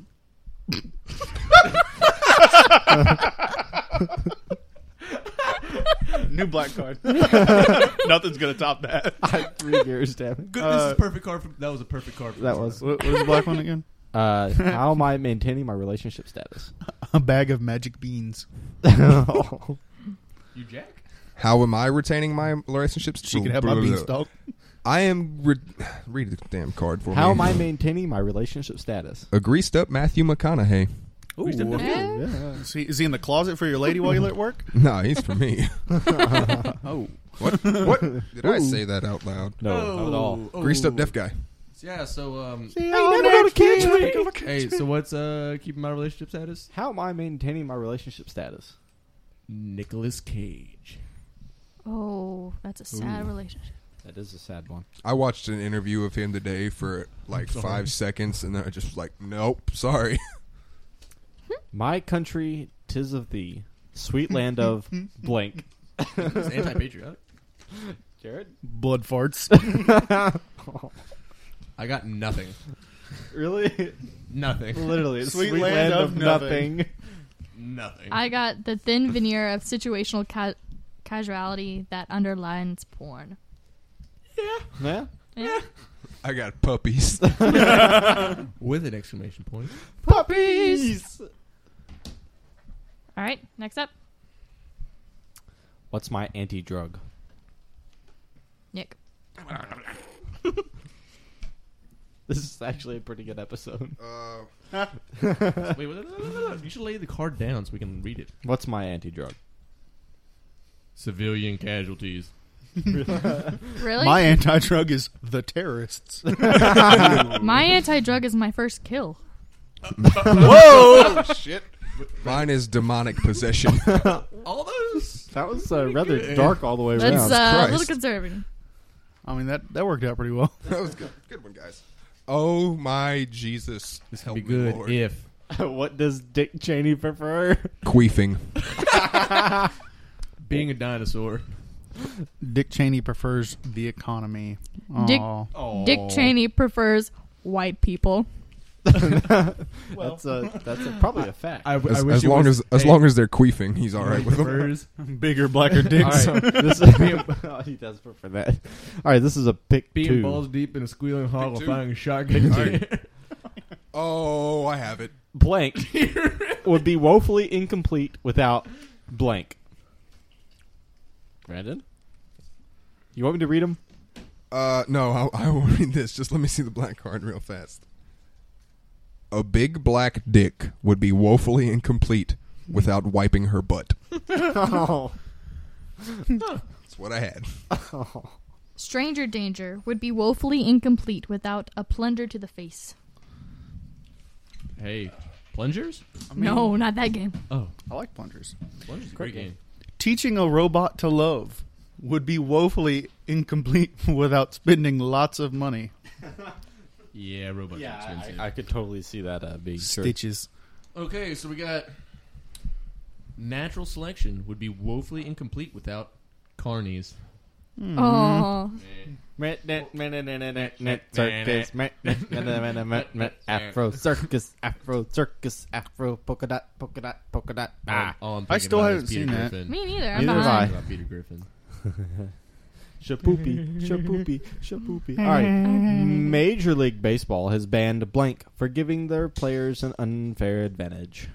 New black card. Nothing's gonna top that. I had three beers, damn it. Good, Uh, this is a perfect card. For, that was a perfect card. For That this was. What, what is the black one again? Uh, how am I maintaining my relationship status? A bag of magic beans. You Jack? How am I retaining my relationships? She can have my beanstalk. I am. Re- read the damn card for me. How am I maintaining my relationship status? A greased up Matthew McConaughey. Ooh. Yeah. Is he, is he in the closet for your lady while you're at work? Nah, he's for me. Oh. What? What? Did I say that out loud? No, not at all. Oh. Greased up deaf guy. Yeah. So um. Hey, never gonna catch me. Hey, so what's uh keeping my relationship status? How am I maintaining my relationship status? Nicolas Cage. Oh, that's a sad relationship. That is a sad one. I watched an interview of him today for like sorry. five seconds, and then I just was like, nope, sorry. My country, 'tis of thee, sweet land of blank. It's anti-patriotic. Jared? Blood farts. I got nothing. Really? Nothing. Literally, Sweet land of nothing. Nothing. I got the thin veneer of situational ca- casuality that underlines porn. Yeah? Yeah. I got puppies. With an exclamation point. Puppies! All right, next up, What's my anti-drug? Nick. This is actually a pretty good episode. Uh, Wait, wait, no, no, no, no. You should lay the card down so we can read it. What's my anti-drug? Civilian casualties. Really? My anti-drug is the terrorists. My anti-drug is my first kill. Whoa! Shit. Mine is demonic possession. All those. That was uh, rather dark all the way That's around. uh, a Christ. little conservative. I mean, that, that worked out pretty well. That was good. Good one, guys. Oh my Jesus! This Help could be me, good Lord. if What does Dick Cheney prefer? Queefing. being a dinosaur. Dick Cheney prefers the economy. Dick- Aw. Dick Cheney prefers white people. that's a, that's a, probably a fact. I, As, I wish as it long was- as as hey, long as they're queefing, he's all right with them. prefers- Bigger, blacker dicks. All right, this oh, he does prefer that. All right, this is a pick being two. balls deep in a squealing hog while two. firing a shotgun. Alright. Oh, I have it. Blank would be woefully incomplete without blank. Brandon, you want me to read them? Uh, no, I, I will read this. Just let me see the black card real fast. A big black dick would be woefully incomplete without wiping her butt. Oh. That's what I had. Stranger danger would be woefully incomplete without a plunger to the face. Hey, plungers? I mean, No, not that game. Oh, I like plungers. plungers is a great game. Teaching a robot to love would be woefully incomplete without spending lots of money. Yeah, robots are expensive. I, I could totally see that uh, being true. Stitches. Okay, so we got natural selection would be woefully incomplete without carnies. Oh, Afro circus, Afro circus, Afro polka dot, polka dot, polka dot. Ah, All I'm I thinking still about haven't is Peter seen that. Griffin. me neither. I'm Neither have behind. I. About Peter Griffin. shapoopy, shapoopy, shapoopy. All right, Major League Baseball has banned blank for giving their players an unfair advantage.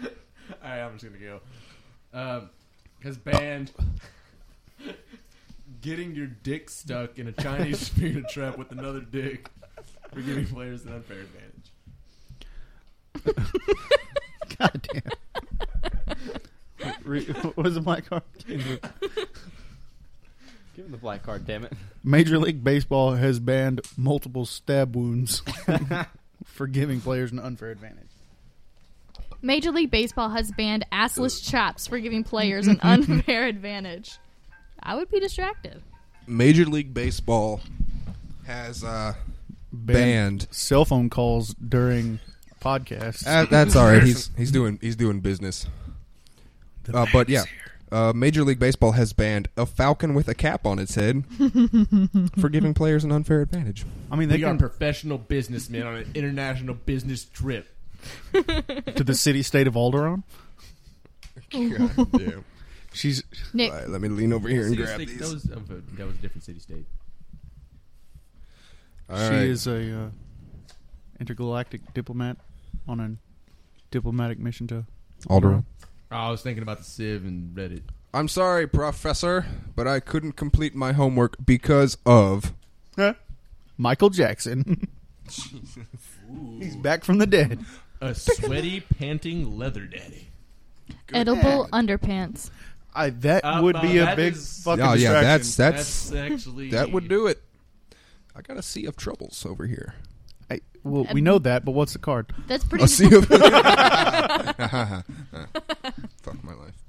Alright, I'm just gonna go. Um, has banned Getting your dick stuck in a Chinese spider trap with another dick for giving players an unfair advantage. God damn. Re- what was the black card? Give him the black card, damn it. Major League Baseball has banned multiple stab wounds for giving players an unfair advantage. Major League Baseball has banned assless chaps for giving players an unfair advantage. I would be distracted. Major League Baseball has uh, banned. Cell phone calls during podcasts. Uh, that's all right. He's he's doing he's doing business. Uh, but yeah, uh, Major League Baseball has banned a falcon with a cap on its head for giving players an unfair advantage. I mean, they We are can professional businessmen on an international business trip. to the city-state of Alderaan. God damn. She's Nick, All right, let me lean over here and City grab state, these. that was, uh, that was a different city state. All she right. is a uh, intergalactic diplomat on a diplomatic mission to Alderaan. Oh, I was thinking about the Civ and Reddit. I'm sorry, Professor, but I couldn't complete my homework because of. Huh? Michael Jackson. He's back from the dead. A sweaty, panting leather daddy. edible underpants. I, that Uh, would uh, be a that big is- fucking Oh, yeah, distraction. that's that's That's actually... that would do it. I got a sea of troubles over here. I, well, we know that, but what's the card? That's pretty. A sea of. Fuck my life.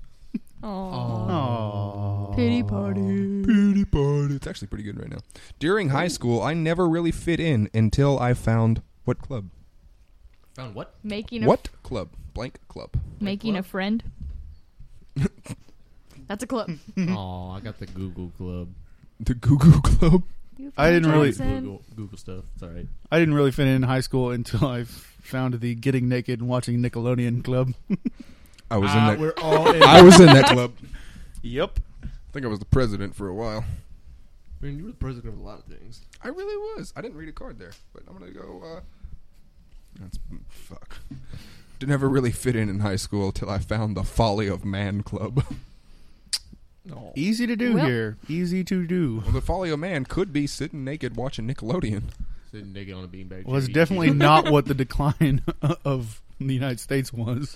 Aww. Aww. Pity party. Pity party. It's actually pretty good right now. During high school, I never really fit in until I found what club? Found what? Making a What club? Blank club. making a club? friend. That's a club. Oh, I got the Google Club. The Goo Goo Club. You I didn't really- Jackson. Google, Google stuff. It's all right. I didn't really fit in high school until I f- found the Getting Naked and Watching Nickelodeon club. I was Ah, in that. We're all in. I was in that club. Yep. I think I was the president for a while. I mean, you were the president of a lot of things. I really was. I didn't read a card there, but I'm gonna go. Uh, that's fuck. Didn't ever really fit in in high school till I found the Folly of Man club. No. Easy to do Well- here. Easy to do. Well, the Folly of Man could be sitting naked watching Nickelodeon. Sitting naked on a beanbag. Was chair, definitely eating- not what the decline of the United States was.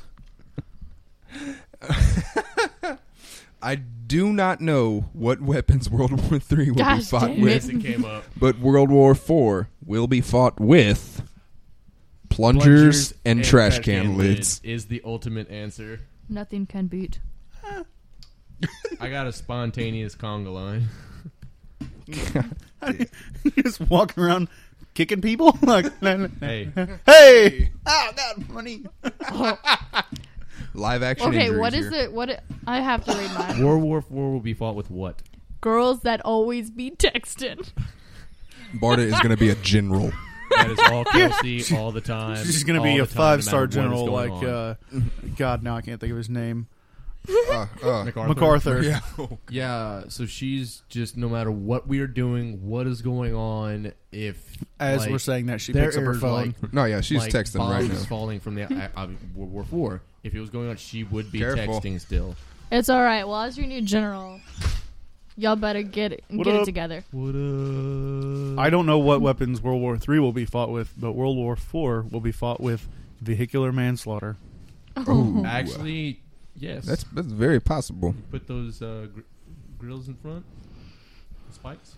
I do not know what weapons World War Three will be Gosh fought dang with, it. It came up. but World War Four will be fought with plungers, and, trash can lids. is the ultimate answer. Nothing can beat. I got a spontaneous conga line. Just walking around kicking people like, Hey, hey, ah, got money. Live action. Okay, injuries what is here. it? What it, I have to read mine. World War Four will be fought with what? Girls that always be texting. Barda is going to be a general. That is all Kelsey all the time. She's going to all be the a time, five star no matter what is general going like, on. uh, God, now I can't think of his name. Uh, uh, MacArthur. MacArthur. yeah. Yeah, so she's just no matter what we are doing, what is going on, if As like, we're saying that, she there picks up her is, phone. like, No, yeah, she's like texting right bombs now. falling from the I, I, World War Four. If it was going on, she would be Careful. texting still. It's all right. Well, as your new general, y'all better get it What get up? it together. What up? I don't know what weapons World War Three will be fought with, but World War Four will be fought with vehicular manslaughter. Ooh. Actually, yes. That's that's very possible. Put those uh, gr- grills in front. Spikes.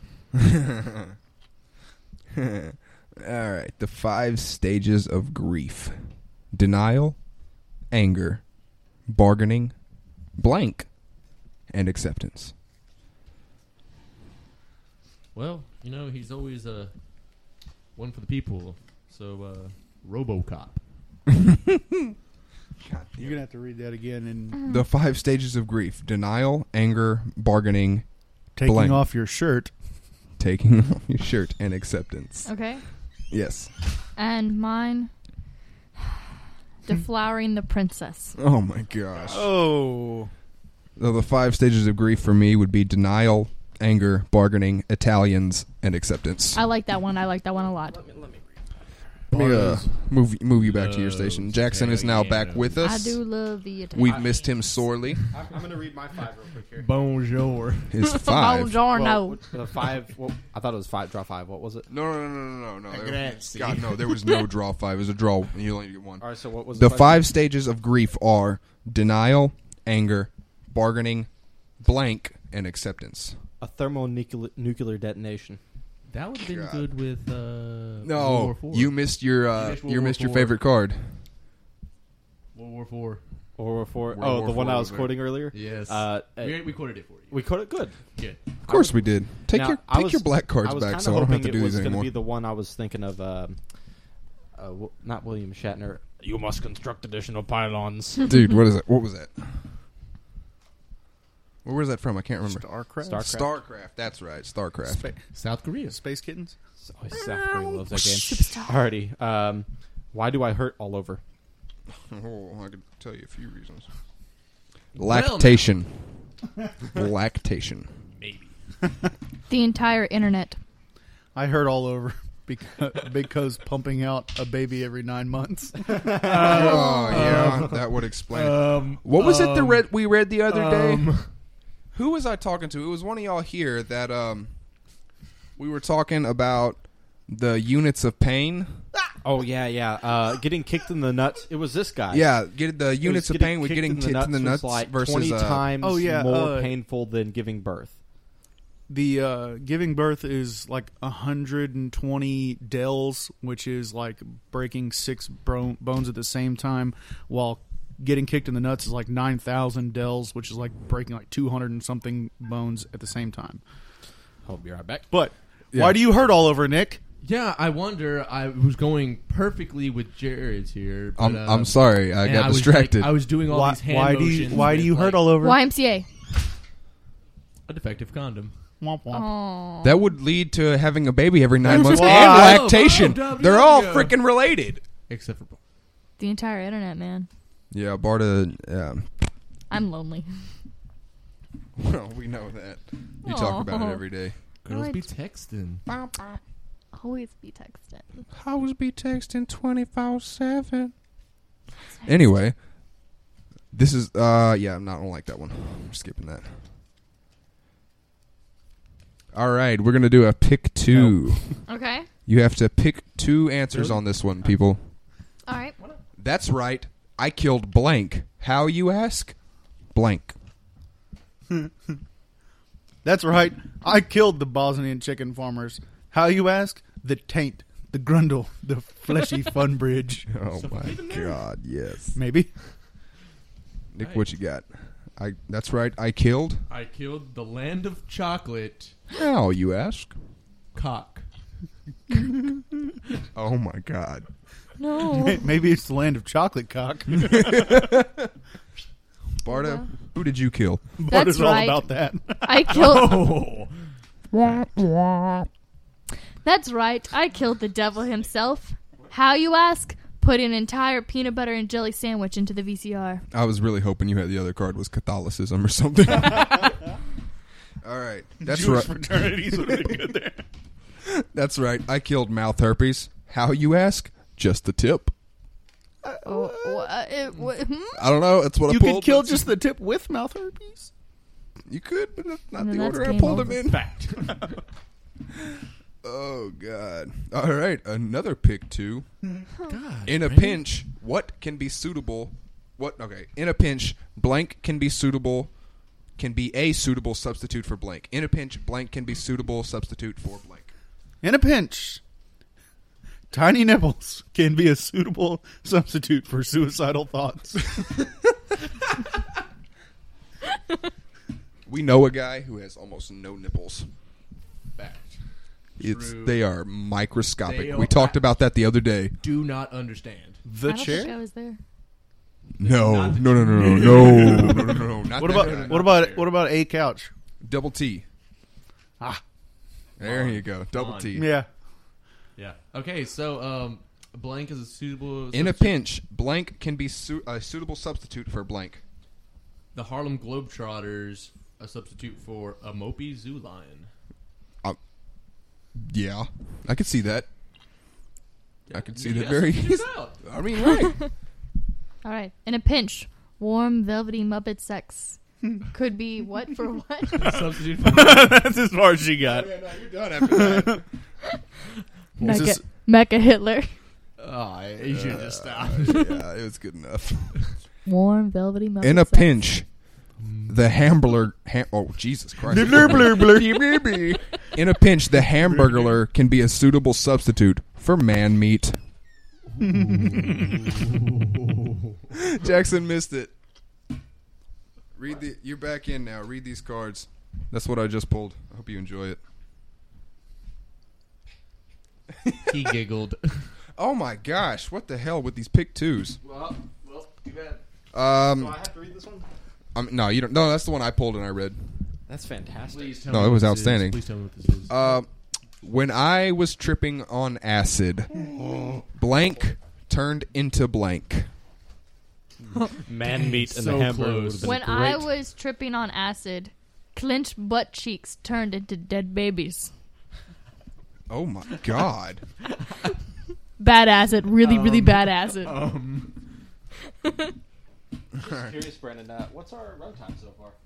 All right, the five stages of grief: denial, anger, bargaining, blank, and acceptance. Well, you know, he's always uh, one for the people. So, uh, RoboCop. You're gonna have to read that again and The five stages of grief: denial, anger, bargaining, taking Blank. off your shirt. taking off your shirt, and acceptance. Okay. Yes. And mine, deflowering the princess. Oh my gosh. Oh, So the five stages of grief for me would be denial, anger, bargaining, Italians, and acceptance. I like that one. I like that one a lot. Let me uh, Bars move move you back to your loves station. Jackson is now back with I us. do love the Italian. We've missed him sorely. I'm, I'm going to read my five real quick here. Bonjour. His five. Buongiorno. the five. Well, I thought it was five. Draw five. What was it? No, no, no, no, no, no. There- Grazie. God, no. There was no draw five. It was a draw. And you only get one. All right. So what was The question? five stages of grief are denial, anger, bargaining, blank, and acceptance. A thermonuclear nuclear detonation. That would have been God. good with uh, World No, War Four. you missed your uh, You missed World you War missed your Four. favorite card. World War Four. World War Four. World Oh, War the one Four I was was there. quoting earlier. Yes. Uh, we, we quoted it for you. we quoted it good. Good. Of course we did. Take Now, your I take was- your black cards I was back, kinda so I don't have hoping to do it was these gonna anymore. be the one I was thinking of. Um, uh, w- not William Shatner. You must construct additional pylons. Dude, what is it? What was that? Where was that from? I can't remember. Starcraft. Starcraft. Starcraft. That's right. Starcraft. Spa- South Korea. Space Kittens. Oh, South Korea loves that game. Superstar. Alrighty. Um, why do I hurt all over? Oh, I could tell you a few reasons. Well, Lactation. Lactation. Maybe. The entire internet. I heard all over because, because pumping out a baby every nine months. oh yeah, that would explain. it. Um, What was it that um, read we read the other day? um, Who was I talking to? It was one of y'all here that um we were talking about the units of pain. Oh yeah, yeah. Uh, getting kicked in the nuts. It was this guy. Yeah, get the It was units of getting pain with kicked getting in the kicked in the nuts was like versus twenty uh, times Oh, yeah, more uh, painful than giving birth. The uh, giving birth is like one hundred twenty dells, which is like breaking six bro- bones at the same time, while getting kicked in the nuts is like nine thousand dells, which is like breaking like two hundred and something bones at the same time. I'll be right back. But Yeah. why do you hurt all over, Nick? yeah, I wonder. I was going perfectly with Jared's here. But, I'm uh, I'm sorry, I and got was distracted. Like, I was doing all Why, these hand why do you motions why do with, you hurt like, all over? Y M C A. a defective condom? Womp womp. Oh. that would lead to having a baby every nine months why. and lactation. Oh, oh, They're all yeah. freaking related. Except for The entire internet, man. Yeah, Barta. Yeah, I'm lonely. well, we know that. You talk about it Aw. every day. girls I- be texting. Always be texting. Hoes be texting twenty-four seven. Anyway, this is uh yeah, I'm not gonna like that one. I'm skipping that. All right, we're gonna do a pick two. Okay. You have to pick two answers on this one, people. All right. That's right. I killed blank. How, you ask? Blank. That's right. I killed the Bosnian chicken farmers. How, you ask? The taint, the grundle, the fleshy fun bridge. Oh my god, yes. Maybe. Nick, Right. what you got? I. That's right. I killed. I killed the land of chocolate How, you ask? cock. Oh my god. No. Maybe it's the land of chocolate cock. Barta, who did you kill? What That's is all right. about that? I killed. Oh, That's right. I killed the devil himself. How, you ask? Put an entire peanut butter and jelly sandwich into the V C R. I was really hoping you had the other card was Catholicism or something. All right. That's Jewish right. fraternities would have been good there. That's right. I killed mouth herpes. How, you ask? Just the tip. Oh, wha- it- wha- hmm? I don't know. That's what You I pulled. could kill That's- just the tip with mouth herpes. You could, but that's not No, the that's order I game pulled over. him in. Fact. Oh god. All right, another pick two. God. In a Brandon. pinch, what can be suitable? What? Okay. In a pinch, blank can be suitable. Can be a suitable substitute for blank. In a pinch, blank can be suitable substitute for blank. In a pinch, tiny nipples can be a suitable substitute for suicidal thoughts. We know a guy who has almost no nipples. Fact. It's True. they are microscopic. They we are- talked about that the other day. Do not understand. The I don't think I chair. was there. No, Not no, no, no, no, no, no, no, no, not What that about guy. what about what about a couch? Double T? Ah. There you go. Double On. T. Yeah. Yeah. Okay, so um, blank is a suitable. In a substitute. pinch, blank can be su- a suitable substitute for blank. The Harlem Globetrotters, a substitute for a mopey zoo lion. Yeah, I could see that. I can see You that gotta very figure it easily. out. I mean, right. All right. In a pinch, warm, velvety Muppet sex could be what for what? Substitute for That's as far as she got. Yeah, no, you're done after that. Was Mecha, this- Mecha Hitler. Oh, you should just stop. yeah, it was good enough. Warm, velvety Muppet In a sex. pinch, the hamburger. Ham- oh, Jesus Christ. In a pinch, the hamburglar can be a suitable substitute for man meat. Jackson missed it. Read the. You're back in now. Read these cards. That's what I just pulled. I hope you enjoy it. He giggled. Oh my gosh! What the hell with these pick twos? Well, well, too bad. Um, Do I have to read this one? um, no, you don't. No, that's the one I pulled and I read. That's fantastic. Please tell No, me it was what this outstanding. Is. Please tell me what this is. Uh, when I was tripping on acid, blank turned into blank. Man meat and So the hamburger would close. have been When great. I was tripping on acid, clenched butt cheeks turned into dead babies. Oh my god! Bad acid. Really, really bad acid. um, Just curious, Brandon, uh, what's our runtime so far?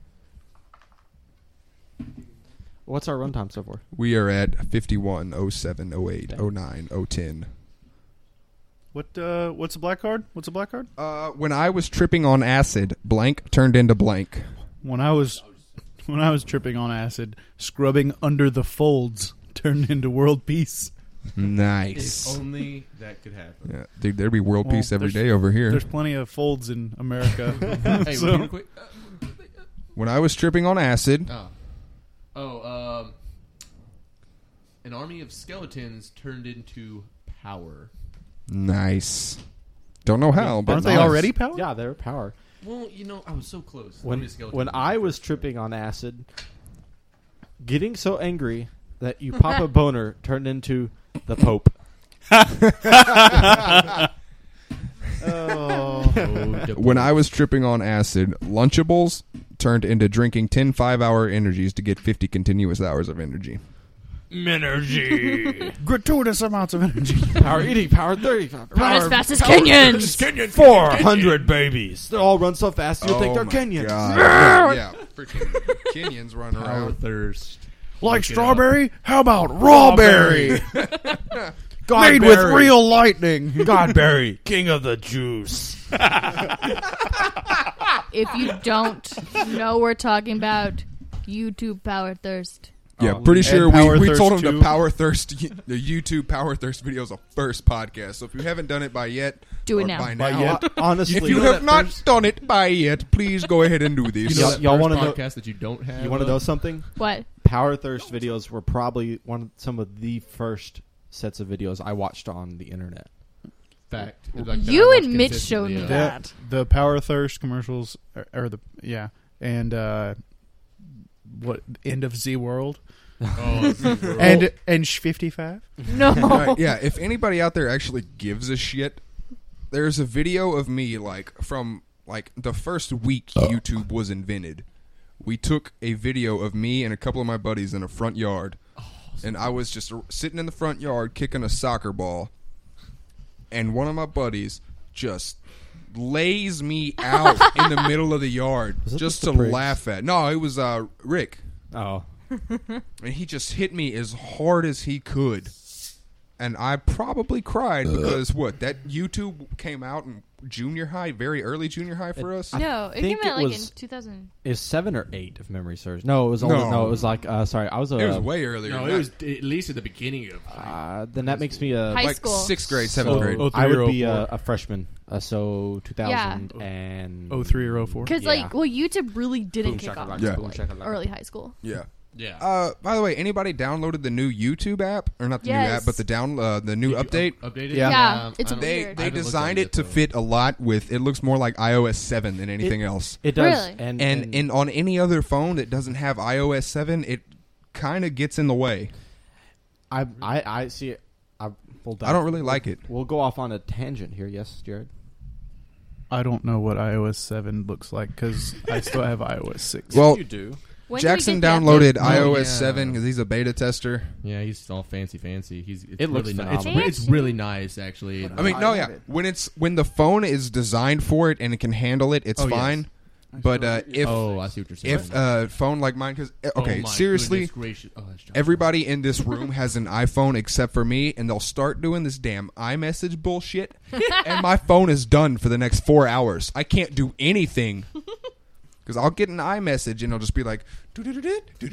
What's our runtime so far? We are at fifty-one, oh seven, oh eight, oh nine, oh ten. What? Uh, what's a black card? What's a black card? Uh, when I was tripping on acid, blank turned into blank. When I was, when I was tripping on acid, scrubbing under the folds turned into world peace. Nice. if only that could happen. Yeah, dude, there'd be world Well, peace every there's- day over here. There's plenty of folds in America. Hey, So- real quick. Uh, When I was tripping on acid, oh, oh, um, an army of skeletons turned into power. nice. Don't know how, but Aren't they nice. already powered? Yeah, they're power. Well, you know, I was so close. When Army of skeletons when was I the was first tripping on acid, getting so angry that you pop a boner turned into the Pope. Oh. one. Oh, When I was tripping on acid, Lunchables turned into drinking ten five-hour energies to get fifty continuous hours of energy. Minergy. Gratuitous amounts of energy. Power eating, power thirty. Power, Run as fast as Kenyans. four hundred babies. They all run so fast you think they're my Kenyans. God. yeah, yeah, freaking Kenyans running power around. thirst. Like Look it strawberry? How about rawberry? Made with real lightning. Godberry, king of the juice. If you don't know, we're talking about YouTube power thirst. Yeah, Um, pretty and sure we, Power we Thirst told him two. to Power Thirst, the YouTube Power Thirst video is a first podcast. So if you haven't done it by yet, Do it or now. By By now, yet. Honestly, if you know have that not first- done it by yet, please go ahead and do this. You know Y'all- that y'all first wanna know- podcast that you don't have. you want to up? know something? What? Power Thirst videos were probably one of, some of the first sets of videos I watched on the internet. Fact. Like that I You watch and Mitch showed consistently, me uh, that. The Power Thirst commercials, or, or the yeah, and uh, what end of Z World Oh, and and Sh fifty-five. No. Right, yeah, if anybody out there actually gives a shit, there's a video of me like from like the first week YouTube was invented. We took a video of me and a couple of my buddies in a front yard, and I was just r- sitting in the front yard kicking a soccer ball, and one of my buddies just lays me out in the middle of the yard Was it just just to the Prigs? laugh at. No, it was uh, Rick. Oh, And he just hit me as hard as he could. And I probably cried because, what, that YouTube came out in junior high, very early junior high for us? No, it think came out it like was- in two thousand. is seven or eight if memory serves? No, it was older. No. No, it was like uh, sorry, I was a. It was way earlier. no, than it that. was at least at the beginning of. uh, then that makes me a. High like school. sixth grade, seventh So- grade. oh, I would three be or a, a freshman, uh, so two thousand and Oh three or oh four. Because Yeah. like, well, YouTube really didn't Boom kick shakalaka, off Yeah. until boom like shakalaka. early high school. Yeah. Yeah. Uh, by the way, anybody downloaded the new YouTube app? Or not the new Yes. app, but the down uh, the new Did you update? up- update it? Yeah. Yeah, Um, it's I don't- They weird. they I haven't looked designed at it to though. fit a lot with. It looks more like i O S seven than anything else. it does. Really? And, And and, and on any other phone that doesn't have i O S seven, it kind of gets in the way. I I I see. It. I will I don't really like it. We'll go off on a tangent here. Yes, Jared. I don't know what i O S seven looks like because I still have i O S six. Well, you do. When Jackson do we get the downloaded update? Oh, iOS yeah. seven because he's a beta tester. Yeah, he's all fancy, fancy. He's it's It looks really nice. It's, phenomenal. re- it's really nice, actually. I mean, I no, love yeah. it. When it's when the phone is designed for it and it can handle it, it's Oh, yes. fine. But uh, if oh, I see what you're saying. if a phone like mine, because okay, Oh, my seriously, goodness gracious. Oh, that's Josh. everybody in this room has an iPhone except for me, and they'll start doing this damn iMessage bullshit, and my phone is done for the next four hours. I can't do anything because I'll get an iMessage and it'll just be like, No, the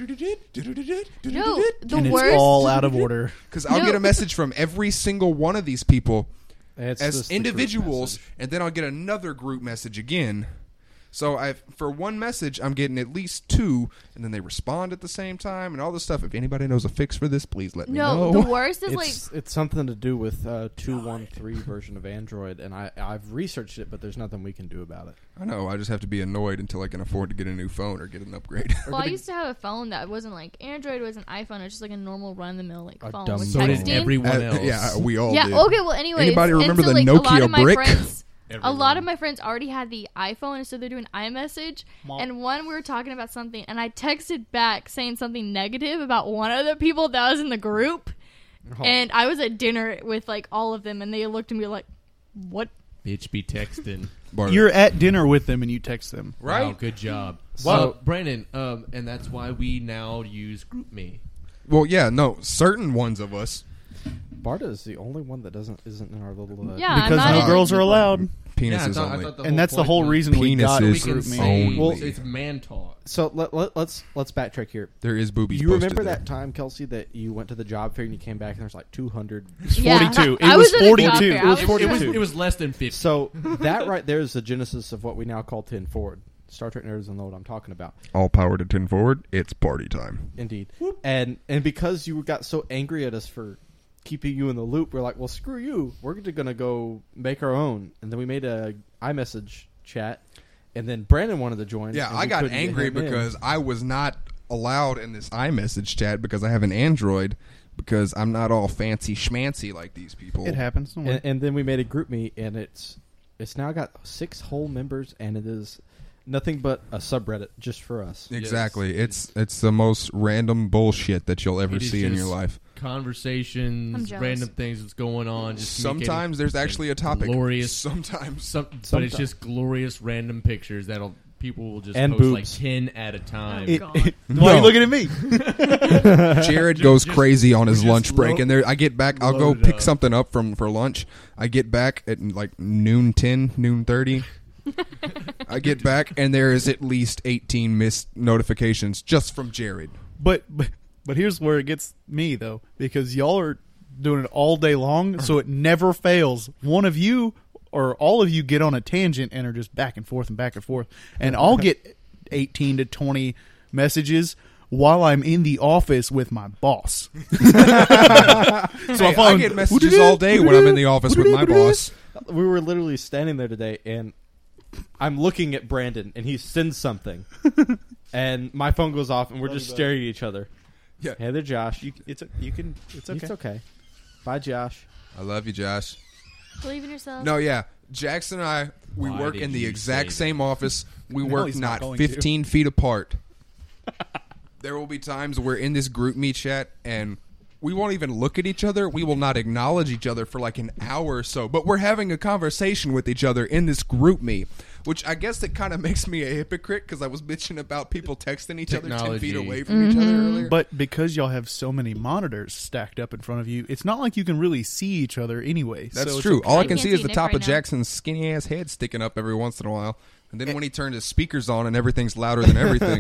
and it's worst. all out of order. because I'll No. get a message from every single one of these people It's as just the group individuals, message. and then I'll get another group message again. So I, for one message, I'm getting at least two, and then they respond at the same time, and all this stuff. If anybody knows a fix for this, please let me No, know. the worst is like It's, it's something to do with uh, two one three version of Android, and I, I've researched it, but there's nothing we can do about it. I know. I just have to be annoyed until I can afford to get a new phone or get an upgrade. Well, I used to have a phone that wasn't like Android, was an iPhone. It was just like a normal run-of-the-mill like A phone dumb with so phone. did texting. everyone Uh, else. yeah, we all yeah. did. Okay. Well, anyways, Anybody and remember so, the like, a lot Nokia of my brick? Friends, a Everyone. lot of my friends already had the iPhone, and so they're doing iMessage. Mom. And one, we were talking about something, and I texted back saying something negative about one of the people that was in the group. Oh. And I was at dinner with like all of them, and they looked at me like, "What?" Bitch be texting. Barter. You're at dinner with them and you text them. right. Wow, good job. Wow. So, Brandon, um, and that's why we now use GroupMe. Well, yeah, no. Certain ones of us, Barta is the only one that doesn't isn't in our little. Uh, Yeah, I'm Because not no in- girls are allowed. penises yeah, I thought, only. I thought the And that's the point whole was reason we got Penises we can group say only. Well, it's man talk. So let, let, let's let's backtrack here. There is boobies. You posted remember there. that time, Kelsey, that you went to the job fair and you came back and there's like two hundred. Yeah. forty-two. It I was at a job forty-two. fair. It was I It, forty-two. was, it was less than fifty. So that right there is the genesis of what we now call ten forward. Star Trek nerds will know what I'm talking about. All power to ten forward. It's party time. Indeed. And and because you got so angry at us for keeping you in the loop, we're like, well, screw you. We're going to go make our own. And then we made a iMessage chat. And then Brandon wanted to join. Yeah, and I we got couldn't get angry him in. because I was not allowed in this iMessage chat because I have an Android because I'm not all fancy schmancy like these people. It happens. Don't worry. And, and then we made a group me, and it's it's now got six whole members, and it is nothing but a subreddit just for us. Exactly. Yes. It's it's the most random bullshit that you'll ever It is see in your just life. I'm Conversations, jealous. random things that's going on. Just make it Sometimes there's actually a topic. glorious. Sometimes. Some, but it's Sometimes. just glorious random pictures that'll people will just And post boobs. like ten at a time. It- God. Why are you No. looking at me? Jared goes just- crazy on his just lunch break, lo- and there I get back. I'll go load it pick up. something up from for lunch. I get back at like noon ten, noon thirty. I get back, and there is at least eighteen missed notifications just from Jared. But, but but here's where it gets me though, because y'all are doing it all day long, so it never fails. One of you or all of you get on a tangent and are just back and forth and back and forth, and I'll get eighteen to twenty messages while I'm in the office with my boss. so Hey, if I I'm- get messages all day when I'm in the office with my boss. We were literally standing there today, and I'm looking at Brandon, and he sends something, and my phone goes off, and we're just staring at each other. Yeah. Hey there, Josh. You, it's a, you can. It's okay. It's okay. Bye, Josh. I love you, Josh. Believe in yourself. No, yeah. Jackson and I, we Why work did in the you exact say same office. We No, work he's not not going to. fifteen feet apart. There will be times we're in this group meet chat and we won't even look at each other. We will not acknowledge each other for like an hour or so. But we're having a conversation with each other in this group meet, which I guess it kind of makes me a hypocrite because I was bitching about people texting each other ten feet Technology. away from each other earlier. But because y'all have so many monitors stacked up in front of you, it's not like you can really see each other anyway. That's so it's true. okay. All I I can can't see is see the Nick top right of now. Jackson's skinny ass head sticking up every once in a while. And then when he turned his speakers on and everything's louder than everything.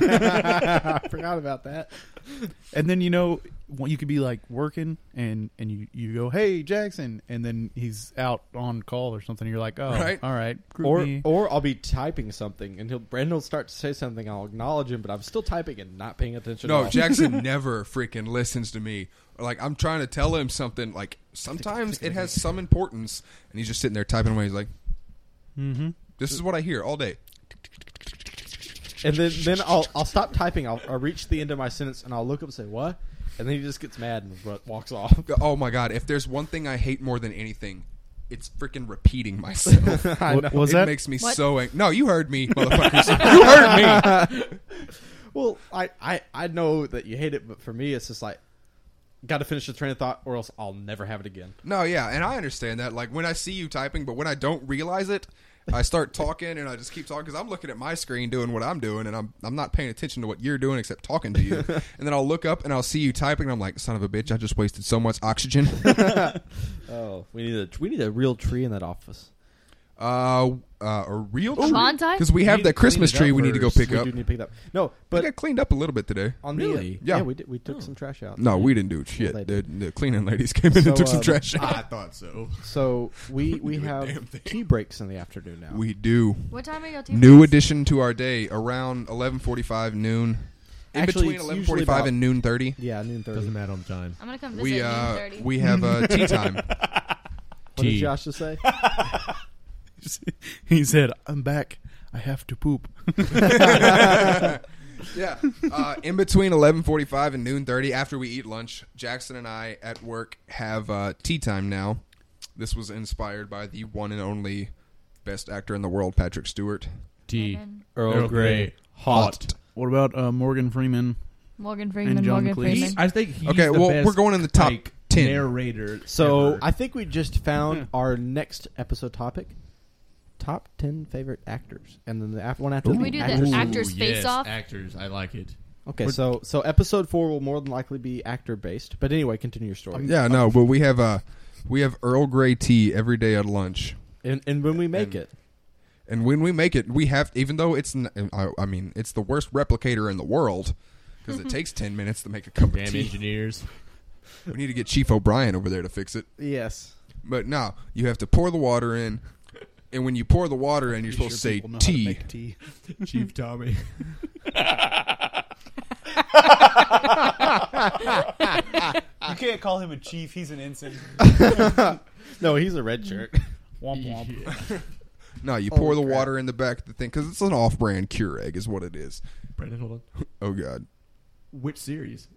I forgot about that. And then you know well, you could be like working and and you you go, hey Jackson, and then he's out on call or something. And you're like, oh, Right. all right, group Or me. or I'll be typing something, and he'll Brandon will start to say something. I'll acknowledge him, but I'm still typing and not paying attention. at No, all. Jackson never freaking listens to me. Or like I'm trying to tell him something. Like sometimes it has some importance, and he's just sitting there typing away. He's like, Mm-hmm. "This is what I hear all day." And then, then I'll I'll stop typing. I'll, I'll reach the end of my sentence, and I'll look up and say what, and then he just gets mad and wa- walks off. Oh my god! If there's one thing I hate more than anything, it's freaking repeating myself. I know. Was it that makes me What? so angry. No, you heard me, motherfuckers. You heard me. Well, I, I, I know that you hate it, but for me, it's just like, got to finish the train of thought, or else I'll never have it again. No, yeah, and I understand that. Like when I see you typing, but when I don't realize it, I start talking and I just keep talking because I'm looking at my screen doing what I'm doing, and I'm I'm not paying attention to what you're doing except talking to you. And then I'll look up and I'll see you typing, and I'm like, son of a bitch, I just wasted so much oxygen. Oh, we need a we need a real tree in that office. uh, uh, a real A bonsai? because we have We need that to Christmas clean it tree up we need to go first. pick we up. do need to pick it up. No, But but got cleaned up a little bit today. on Really? the Yeah. yeah, we did, we took Oh. some trash out. No, we didn't do shit. they the, did. the cleaning ladies came in So, and took some um, trash out. I thought so. So we we do a have damn thing. tea breaks in the afternoon now. We do. What time are y'all New addition to our day around eleven forty-five noon. In Actually, between it's eleven usually forty-five about- and noon thirty. yeah, noon thirty. Doesn't matter on time. I'm gonna come visit We at uh noon thirty. we have uh, tea time. What Tea. did Josh just say? He said, "I'm back. I have to poop." Yeah. Uh, in between eleven forty-five and noon thirty, after we eat lunch, Jackson and I at work have uh, tea time now. This was inspired by the one and only best actor in the world, Patrick Stewart. Tea. Morgan, Earl, Earl Grey, Grey. hot. What about uh, Morgan Freeman? Morgan Freeman. And John Morgan Cleese. Freeman. I think he's Okay, the well, best, we're going in the top like, ten. narrator. So ever. I think we just found our next episode topic: top ten favorite actors, and then the af- one after Can the we do the actors. actors Ooh, face yes, off? Actors, I like it. Okay, so so episode four will more than likely be actor based. But anyway, continue your story. Yeah, no, but we have uh, we have Earl Grey tea every day at lunch. And, and when we make And- it, And when we make it, we have, even though it's, n- I, I mean, it's the worst replicator in the world because it takes ten minutes to make a cup of Damn tea. engineers. We need to get Chief O'Brien over there to fix it. yes. But no, you have to pour the water in, and when you pour the water in, you're supposed to say People know how to tea. make tea. Chief Tommy. You can't call him a chief. He's an ensign. No, he's a red shirt. Womp womp. Yeah. No, you Holy pour the crap. water in the back of the thing because it's an off-brand Keurig, is what it is. Brandon, hold on. Oh God, Which series?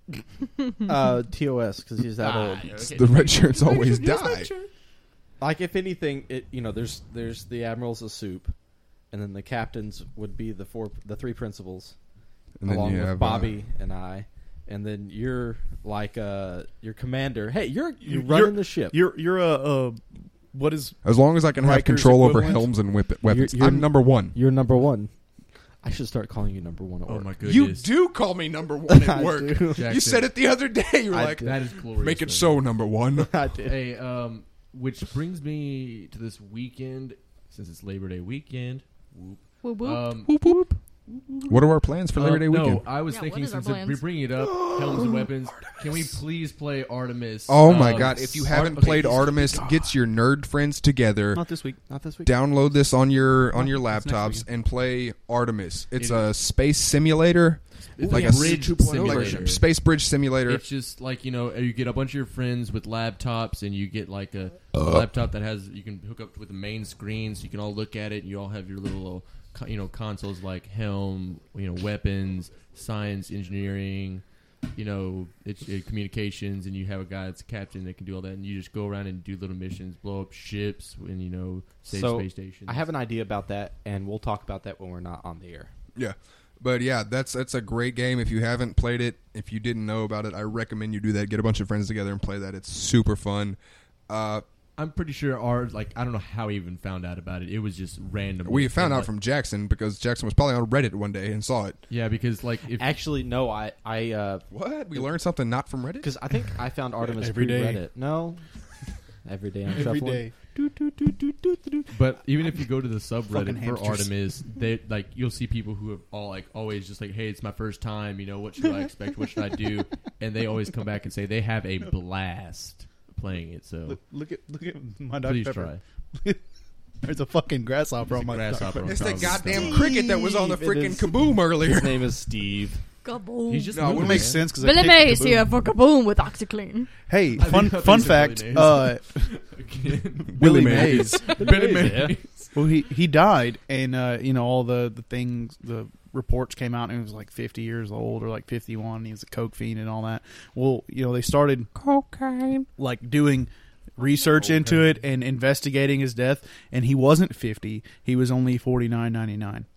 uh, T O S because he's that Ah, old. okay. the red shirts always Yes, die. red shirt. Like if anything, it you know there's there's the admirals of soup, and then the captains would be the four the three principals, And then along you with have Bobby and I, and then you're like uh your commander. Hey, you're you're You're- running the ship. You're you're a uh, what is Uh, as long as I can have Riker's control over equivalent? helms and whip- weapons, you're- I'm number one. You're number one. I should start calling you number one at Oh work. my goodness. You do call me number one I at work. do. You Jackson. said it the other day. You were I like, did. That is glorious. make it man. so number one. I did. Hey, um, which brings me to this weekend, since it's Labor Day weekend. Whoop. Whoop, whoop. Um, Whoop, whoop. What are our plans for Labor uh, Day no, weekend? I was Yeah, thinking what is our since we're plans? bringing it up, Helms and Weapons. Can we please play Artemis? Oh my Um, God! If you Ar- haven't okay, played he's- Artemis, get your nerd friends together. not this week. Not this week. Download this on your on your No, it's next laptops weekend. and play Artemis. It's It a space simulator, It's like like a a bridge two point oh like simulator. a space bridge simulator. It's just like, you know, you get a bunch of your friends with laptops, and you get like a, a Uh. laptop that has, you can hook up with the main screen, so you can all look at it, and you all have your little, co- you know, consoles like Helm, you know, weapons, science, engineering, you know, it's uh, communications, and you have a guy that's a captain that can do all that, and you just go around and do little missions, blow up ships, and, you know, save So, space stations. I have an idea about that, and we'll talk about that when we're not on the air. Yeah. But yeah, that's that's a great game. If you haven't played it, if you didn't know about it, I recommend you do that. Get a bunch of friends together and play that. It's super fun. Uh, I'm pretty sure our, like, I don't know how we even found out about it. It was just random. we found And, out like- from Jackson because Jackson was probably on Reddit one day and saw it. Yeah, because, like, if Actually, no, I I uh What? We learned something not from Reddit? because I think I found Artemis Every day. pre-Reddit. No, every day I'm Every shuffling. day. But even if you go to the Fucking subreddit for hamsters. Artemis, they like you'll see people who have all like always just like, hey, it's my first time. You know, what should I expect? What should I do? And they always come back and say they have a blast playing it. So Look, look at look at my Doctor please Pepper. try. There's a fucking grasshopper There's on a my grasshopper Doctor on It's the top of his goddamn stomach. cricket that was on the Steve, it freaking is- kaboom earlier. His name is Steve. Kaboom. He's just No, it It would moving, makes man. sense because Billy Mays here for Kaboom with OxyClean. Hey, I fun think fun that's fact. Billy Mays. Uh, Again. Billy Mays. Mays. Billy Mays, Mays. Well, he he died, and uh, you know all the the things, the reports came out, and he was like fifty years old or like fifty-one. He was a coke fiend and all that. Well, you know they started cocaine, like doing research into it and investigating his death, and he wasn't fifty. He was only forty-nine ninety-nine.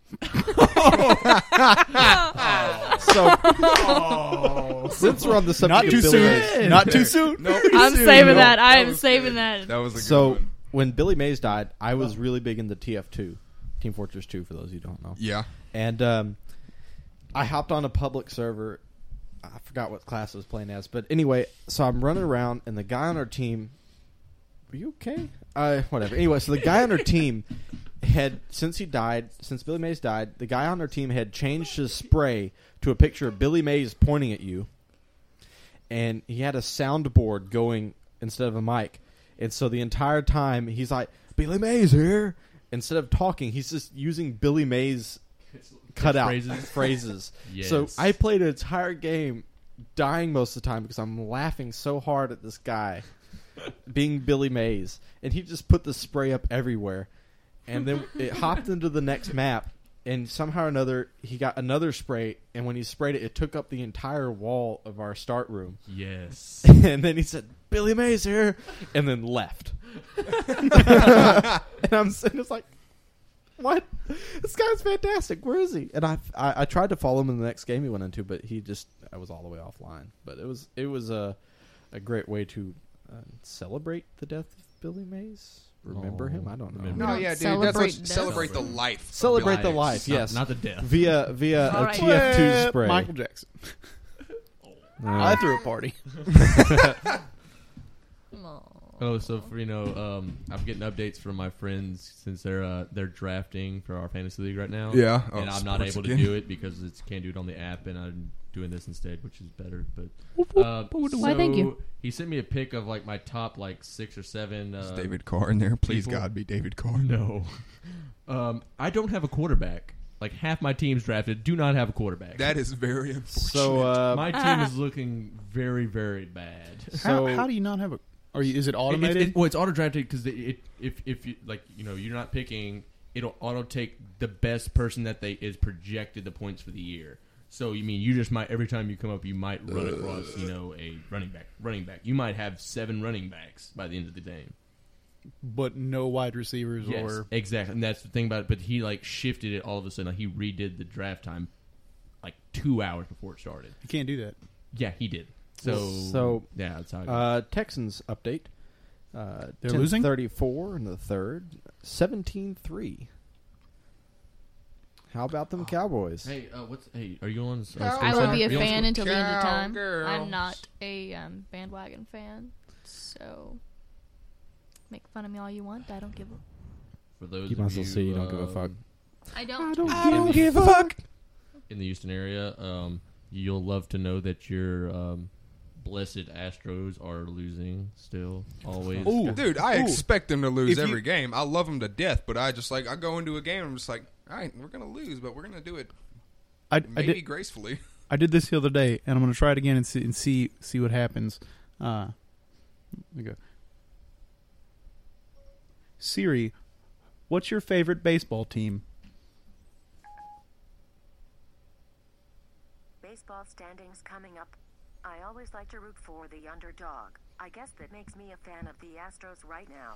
So, since we're on the subject Not of too Billy Mays, soon. Not too soon. Nope. I'm Soon. saving Nope. that. I am was saving good. that. That was a good so one. when Billy Mays died, I was really big into T F two, Team Fortress two, for those who don't know. Yeah. And um, I hopped on a public server. I forgot what class I was playing as, but anyway, so I'm running around, and the guy on our team. Are you okay? Uh, whatever. Anyway, so the guy on our team had, since he died, since Billy Mays died, the guy on our team had changed his spray to a picture of Billy Mays pointing at you, and he had a soundboard going instead of a mic, and so the entire time he's like, "Billy Mays here." Instead of talking, he's just using Billy Mays cutout Phrases. phrases. Yes. So I played an entire game dying most of the time because I'm laughing so hard at this guy being Billy Mays, and he just put the spray up everywhere, and then it hopped into the next map, and somehow or another he got another spray, and when he sprayed it, it took up the entire wall of our start room. Yes. And then he said, "Billy Mays here," and then left. And I'm sitting just like, what? This guy's fantastic. Where is he? And I, I I tried to follow him in the next game he went into, but he just I was all the way offline. But it was it was a a great way to uh, celebrate the death of Billy Mays. Remember Oh, him? I don't know. remember. No, don't yeah, dude. That's celebrate what, death. celebrate the life. of Celebrate Billy the Mays. life. Not- Yes, Not the death. via via All a right. T F two Well, spray. Michael Jackson. Uh, I threw a party. Aw. Oh, so for, you know, um, I'm getting updates from my friends since they're uh, they're drafting for our fantasy league right now. Yeah. Oh, and I'm not sports able again. to do it because it can't do it on the app, and I'm doing this instead, which is better. But uh, Why, thank so you. He sent me a pic of like my top like six or seven. Uh, Is David Carr in there? Please, people- God, be David Carr. No, um, I don't have a quarterback. Like half my teams drafted do not have a quarterback. That is very unfortunate. so uh, my team is looking very, very bad. How, So- how do you not have a? Are you? Is it It- automated? It, it, well, it's auto drafted because it, it, if if you like, you know, you're not picking, it'll auto take the best person that they is projected the points for the year. So you mean you just might every time you come up, you might run across, you know, a running back. Running back. You might have seven running backs by the end of the game. but no wide receivers Yes, or. exactly. And that's the thing about it. But he like shifted it all of a sudden. Like he redid the draft time like two hours before it started. You can't do that. Yeah, he did. So So, yeah, that's how. It goes. Uh, Texans update. Uh, They're losing? thirty-four in the third. seventeen three. How about them Cowboys? hey, uh, what's hey? Are you on? Uh, I will be a Are you on fan Square- until the end of time. Cowgirls. I'm not a um, bandwagon fan, so make fun of me all you want. I don't give a. For those You of might as well see you don't give a um, fuck. I don't. I don't give a fuck. in the Houston area, um, you'll love to know that your um, blessed Astros are losing still, always. Ooh. Dude, I Ooh. expect them to lose If you- every game. I love them to death, but I just like I go into a game and I'm just like, all right, we're gonna lose, but we're gonna do it I, I maybe did. gracefully. I did this the other day, and I'm going to try it again and see and see see what happens. Uh, let me go. Siri, what's your favorite baseball team? Baseball standings coming up. I always like to root for the underdog. I guess that makes me a fan of the Astros right now.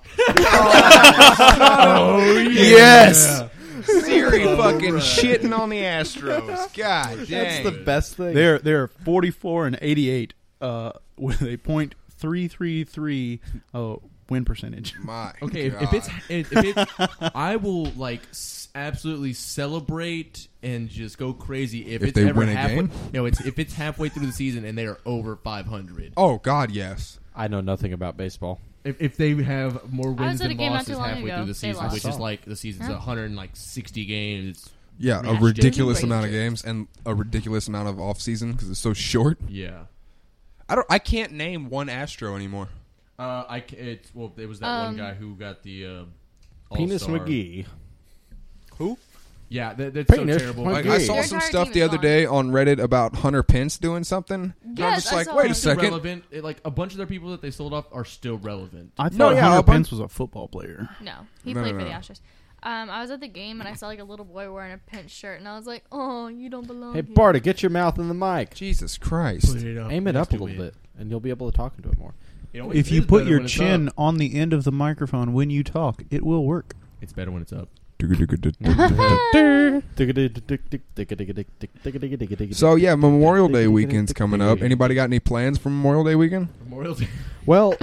Oh yes, Siri fucking shitting on the Astros. God dang, That's the best thing. They're they're forty-four and eighty-eight uh, with a point three three three uh, win percentage. My Okay, if, God. if it's if, if it's, I will like s- absolutely celebrate and just go crazy if, If it's they ever win a halfway. game? No, it's if it's halfway through the season and they are over five hundred. oh God, yes. I know nothing about baseball. If, if they have more I was wins at a than game not losses too long halfway ago. through the They season, lost. which is like the season's Huh? one hundred sixty games. Yeah, a Matched ridiculous it. amount of games and a ridiculous amount of off season because it's so short. Yeah. I don't. I can't name one Astro anymore. Uh, I ca- it's well, it was that Um, one guy who got the uh, Penis All-Star. McGee. Who? Yeah, that, that's so Penis terrible. McGee. Like, Okay. I saw Their some entire stuff team the is other gone. day on Reddit about Hunter Pence doing something. And I'm Yes, just I like, saw wait it. a Still second. relevant. It, like a bunch of their people that they sold off are still relevant. I No, thought yeah, Hunter a bunch- Pence was a football player. No, he No, played no, for no. the Astros. Um, I was at the game and I saw like a little boy wearing a Pence shirt, and I was like, "Oh, you don't belong." Hey, here. Barta, get your mouth in the mic. Jesus Christ. Aim it up a little bit, and you'll be able to talk into it more. You know, If it you is put better your when it's chin up. on the end of the microphone when you talk, it will work. It's better when it's up. So yeah, Memorial Day weekend's coming up. Anybody got any plans for Memorial Day weekend? Memorial Day. Well,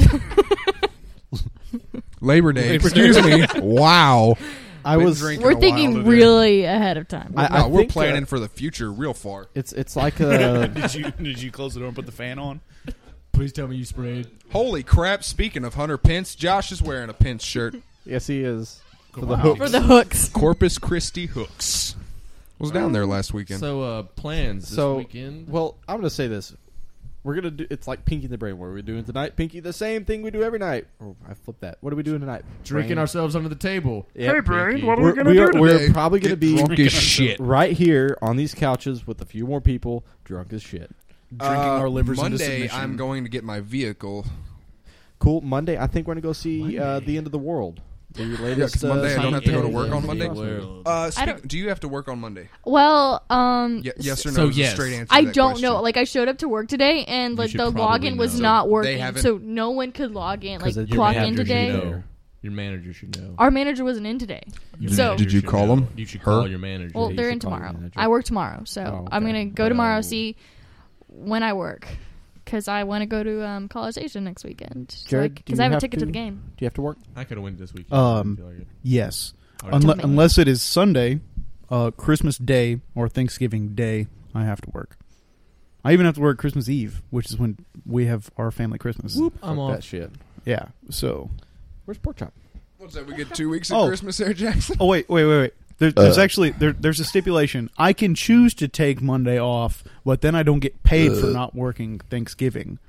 Labor Day. Excuse me. Wow. I Been was. drinking We're a while thinking today. really ahead of time. I- No, we're think, planning uh, for the future, real far. It's it's like a. Did you did you close the door and put the fan on? Please tell me you sprayed. Holy crap! Speaking of Hunter Pence, Josh is wearing a Pence shirt. Yes, he is. For the Wow. hook. For the hooks. Corpus Christi Hooks. Was down there last weekend. So uh, plans this So, weekend. well, I'm gonna say this. We're gonna do. It's like Pinky the Brain. What are we doing tonight? Pinky, the same thing we do every night. Oh, I flipped that. What are we doing tonight? Drinking Brain. ourselves under the table. Yep. Hey, Brain, Pinky. what are We're, we gonna we do are, today? we're probably gonna Get be drunk as shit. right here on these couches with a few more people, drunk as shit. Drinking Uh, our livers into Monday, submission. I'm going to get my vehicle. Cool. Monday, I think we're gonna go see uh, the End of the World. The latest. 'cause Monday I uh, don't have to go to Science work on Fiction. Monday? Well, Uh, I speak, don't- do you have to work on Monday? Well, um, Ye- yes or no? So is yes. a straight answer. I to that don't question. know. Like, I showed up to work today, and You like should the probably login was know. not They working, haven't- so no one could log in, like 'Cause it- clock your in manager today. should know. know. Your manager should know. Our manager wasn't in today. Your So- manager Did you should call know. him? You should Her? call your manager. Well, you they're should in call your tomorrow. manager. I work tomorrow, so Oh, I'm okay. gonna go tomorrow, Oh. see when I work, because I want to go to um, College Station next weekend. Jared, do Because you I have a have ticket to to- the game. Do you have to work? I could have went this weekend. Um, I feel like it. Yes. All right. Unle- me. unless it is Sunday, uh, Christmas Day, or Thanksgiving Day, I have to work. I even have to work Christmas Eve, which is when we have our family Christmas. Whoop, Fuck I'm off. that shit. Yeah. So. Where's Pork Chop? What's that? We get two weeks of Oh. Christmas there, Jackson? Oh wait, wait, wait, wait. There, there's actually there, there's a stipulation. I can choose to take Monday off, but then I don't get paid for not working Thanksgiving.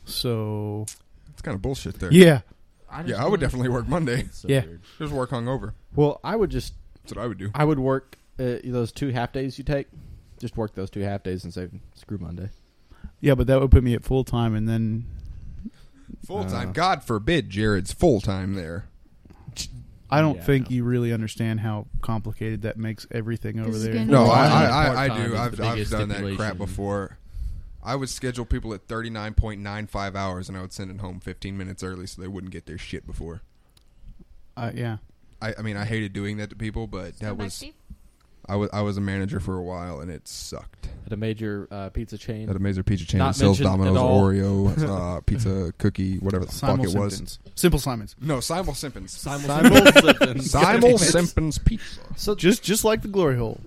So It's kind of bullshit there. yeah, I just Yeah, I would don't definitely work Monday. It's so Yeah. weird. Just work hungover. Well, I would just. That's what I would do. I would work uh, those two half days you take. Just work those two half days and say screw Monday. yeah, but that would put me at full time, and then Full time. Uh, God forbid Jared's full time there. I don't Yeah, think no. you really understand how complicated that makes everything over This is there. getting- No, Full I, time. I, I, I Part-time do. is I've, the I've biggest done that crap stipulation. before. I would schedule people at thirty-nine point nine five hours, and I would send it home fifteen minutes early so they wouldn't get their shit before. Uh, yeah. I, I mean, I hated doing that to people, but that was I was I was a manager for a while, and it sucked. At a major uh, pizza chain. At a major pizza chain Not that sells mentioned at Domino's, all. Oreo, uh, pizza, cookie, whatever the fuck Simul it was. Simpsons. Simple Simons. No, Simul Simpsons. Simul Simpsons. Simul Simpsons Pizza. So Just just like the glory hole.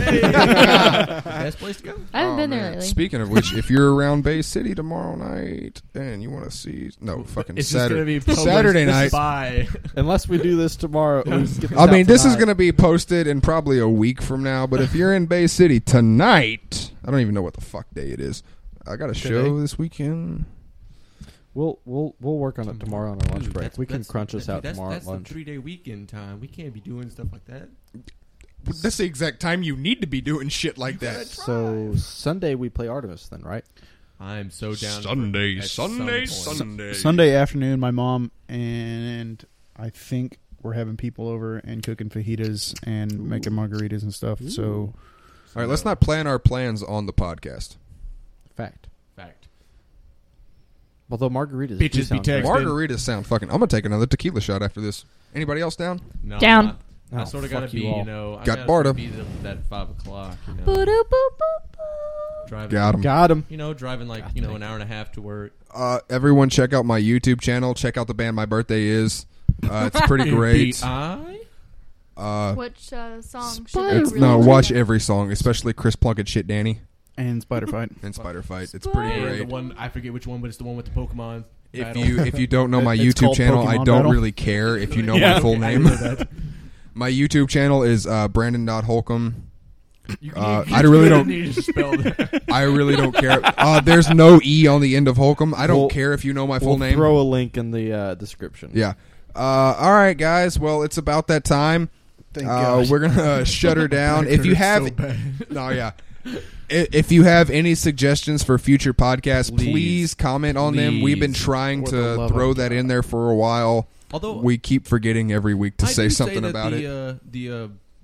Best place to go. I haven't Oh, been there man. lately. Speaking of which, if you're around Bay City tomorrow night and you want to see no fucking It's just gonna Saturday be published Saturday night. By unless we do this tomorrow, we get this I out mean, this is tonight. going to be posted in probably a week from now. But if you're in Bay City tonight, I don't even know what the fuck day it is. I got a show Today? this weekend. We'll we'll we'll work on it tomorrow on our lunch Dude, break. that's- We can that's- crunch this dude, out that's, tomorrow that's at lunch. the three day weekend time. We can't be doing stuff like that. That's the exact time you need to be doing shit like that. So Sunday we play Artemis then, right? I'm so down. Sunday, at some Sunday, point. Sunday. Sunday afternoon, my mom and I think we're having people over and cooking fajitas and making margaritas and stuff. So All right, let's not plan our plans on the podcast. Fact. Fact. Although margaritas Bitches do be sound texting. great. Margaritas sound fucking. I'm gonna take another tequila shot after this. Anybody else down? No, Down. I, I Oh, sort of fuck gotta you be, all. you know, I Got gotta Barta. be there at that five o'clock. You know, Boo-doo-boo-boo-boo. driving, Got 'em. Got him. You know, driving like you know an hour and a half to work. Uh, everyone, check out my YouTube channel. Check out the band My Birthday Is. Uh, it's pretty great. I Uh, Which uh, song should Spider- we it's, really no, check watch out? every song, especially Chris Plunkett, Shit Danny, and Spider Fight. and Spider Fight. It's pretty and the great. one I forget which one, but it's the one with the Pokemon. If battle. you if you don't know my It's YouTube called channel, I Pokemon don't Battle. really care if you know Yeah, my full okay, I name. know that. My YouTube channel is uh, Brandon.Holcomb. You, Uh, you, I you really don't- need to spell that. I really don't care. Uh, there's no E on the end of Holcomb. I don't We'll- care if you know my full We'll name. throw a link in the uh, description. Yeah. Uh, all right, guys. Well, it's about that time. Thank Uh, God. we're gonna uh, shut her down. If you have, so bad. no, yeah. I- If you have any suggestions for future podcasts, please, Please. comment on them. We've been Please. trying For the to love throw of that God. in there for a while. Although We keep forgetting every week to I say do something that about the, it. Uh, the uh,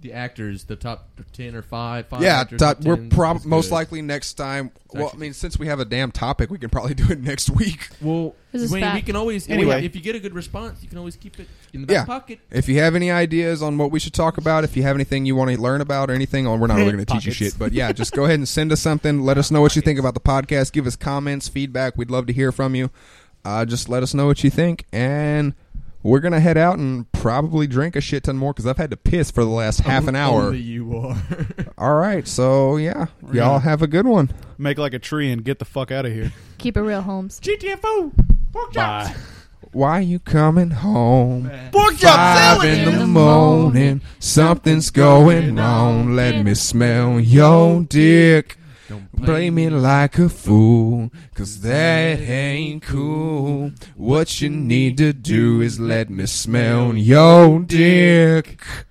the actors, the top ten or five. five Yeah, actors, top, top we're ten prob- is most good. likely next time. Well, I actually- mean, since we have a damn topic, we can probably do it next week. Well, This is Wayne, we fact. can always Anyway. if you get a good response, you can always keep it in the back Yeah. pocket. If you have any ideas on what we should talk about, if you have anything you want to learn about or anything, oh, we're not really going to teach you Pockets. shit. But yeah, just go ahead and send us something. Let us know what you think about the podcast. Give us comments, feedback. We'd love to hear from you. Uh, just let us know what you think. And we're going to head out and probably drink a shit ton more because I've had to piss for the last half an hour. Only you are. All right. So yeah, y'all have a good one. Make like a tree and get the fuck out of here. Keep it real, Holmes. G T F O. Pork chops. Bye. Why you coming home? Pork Five in the morning, something's going wrong. Let me smell your dick. Don't Play me like a fool, cause that ain't cool. What you need to do is let me smell your dick.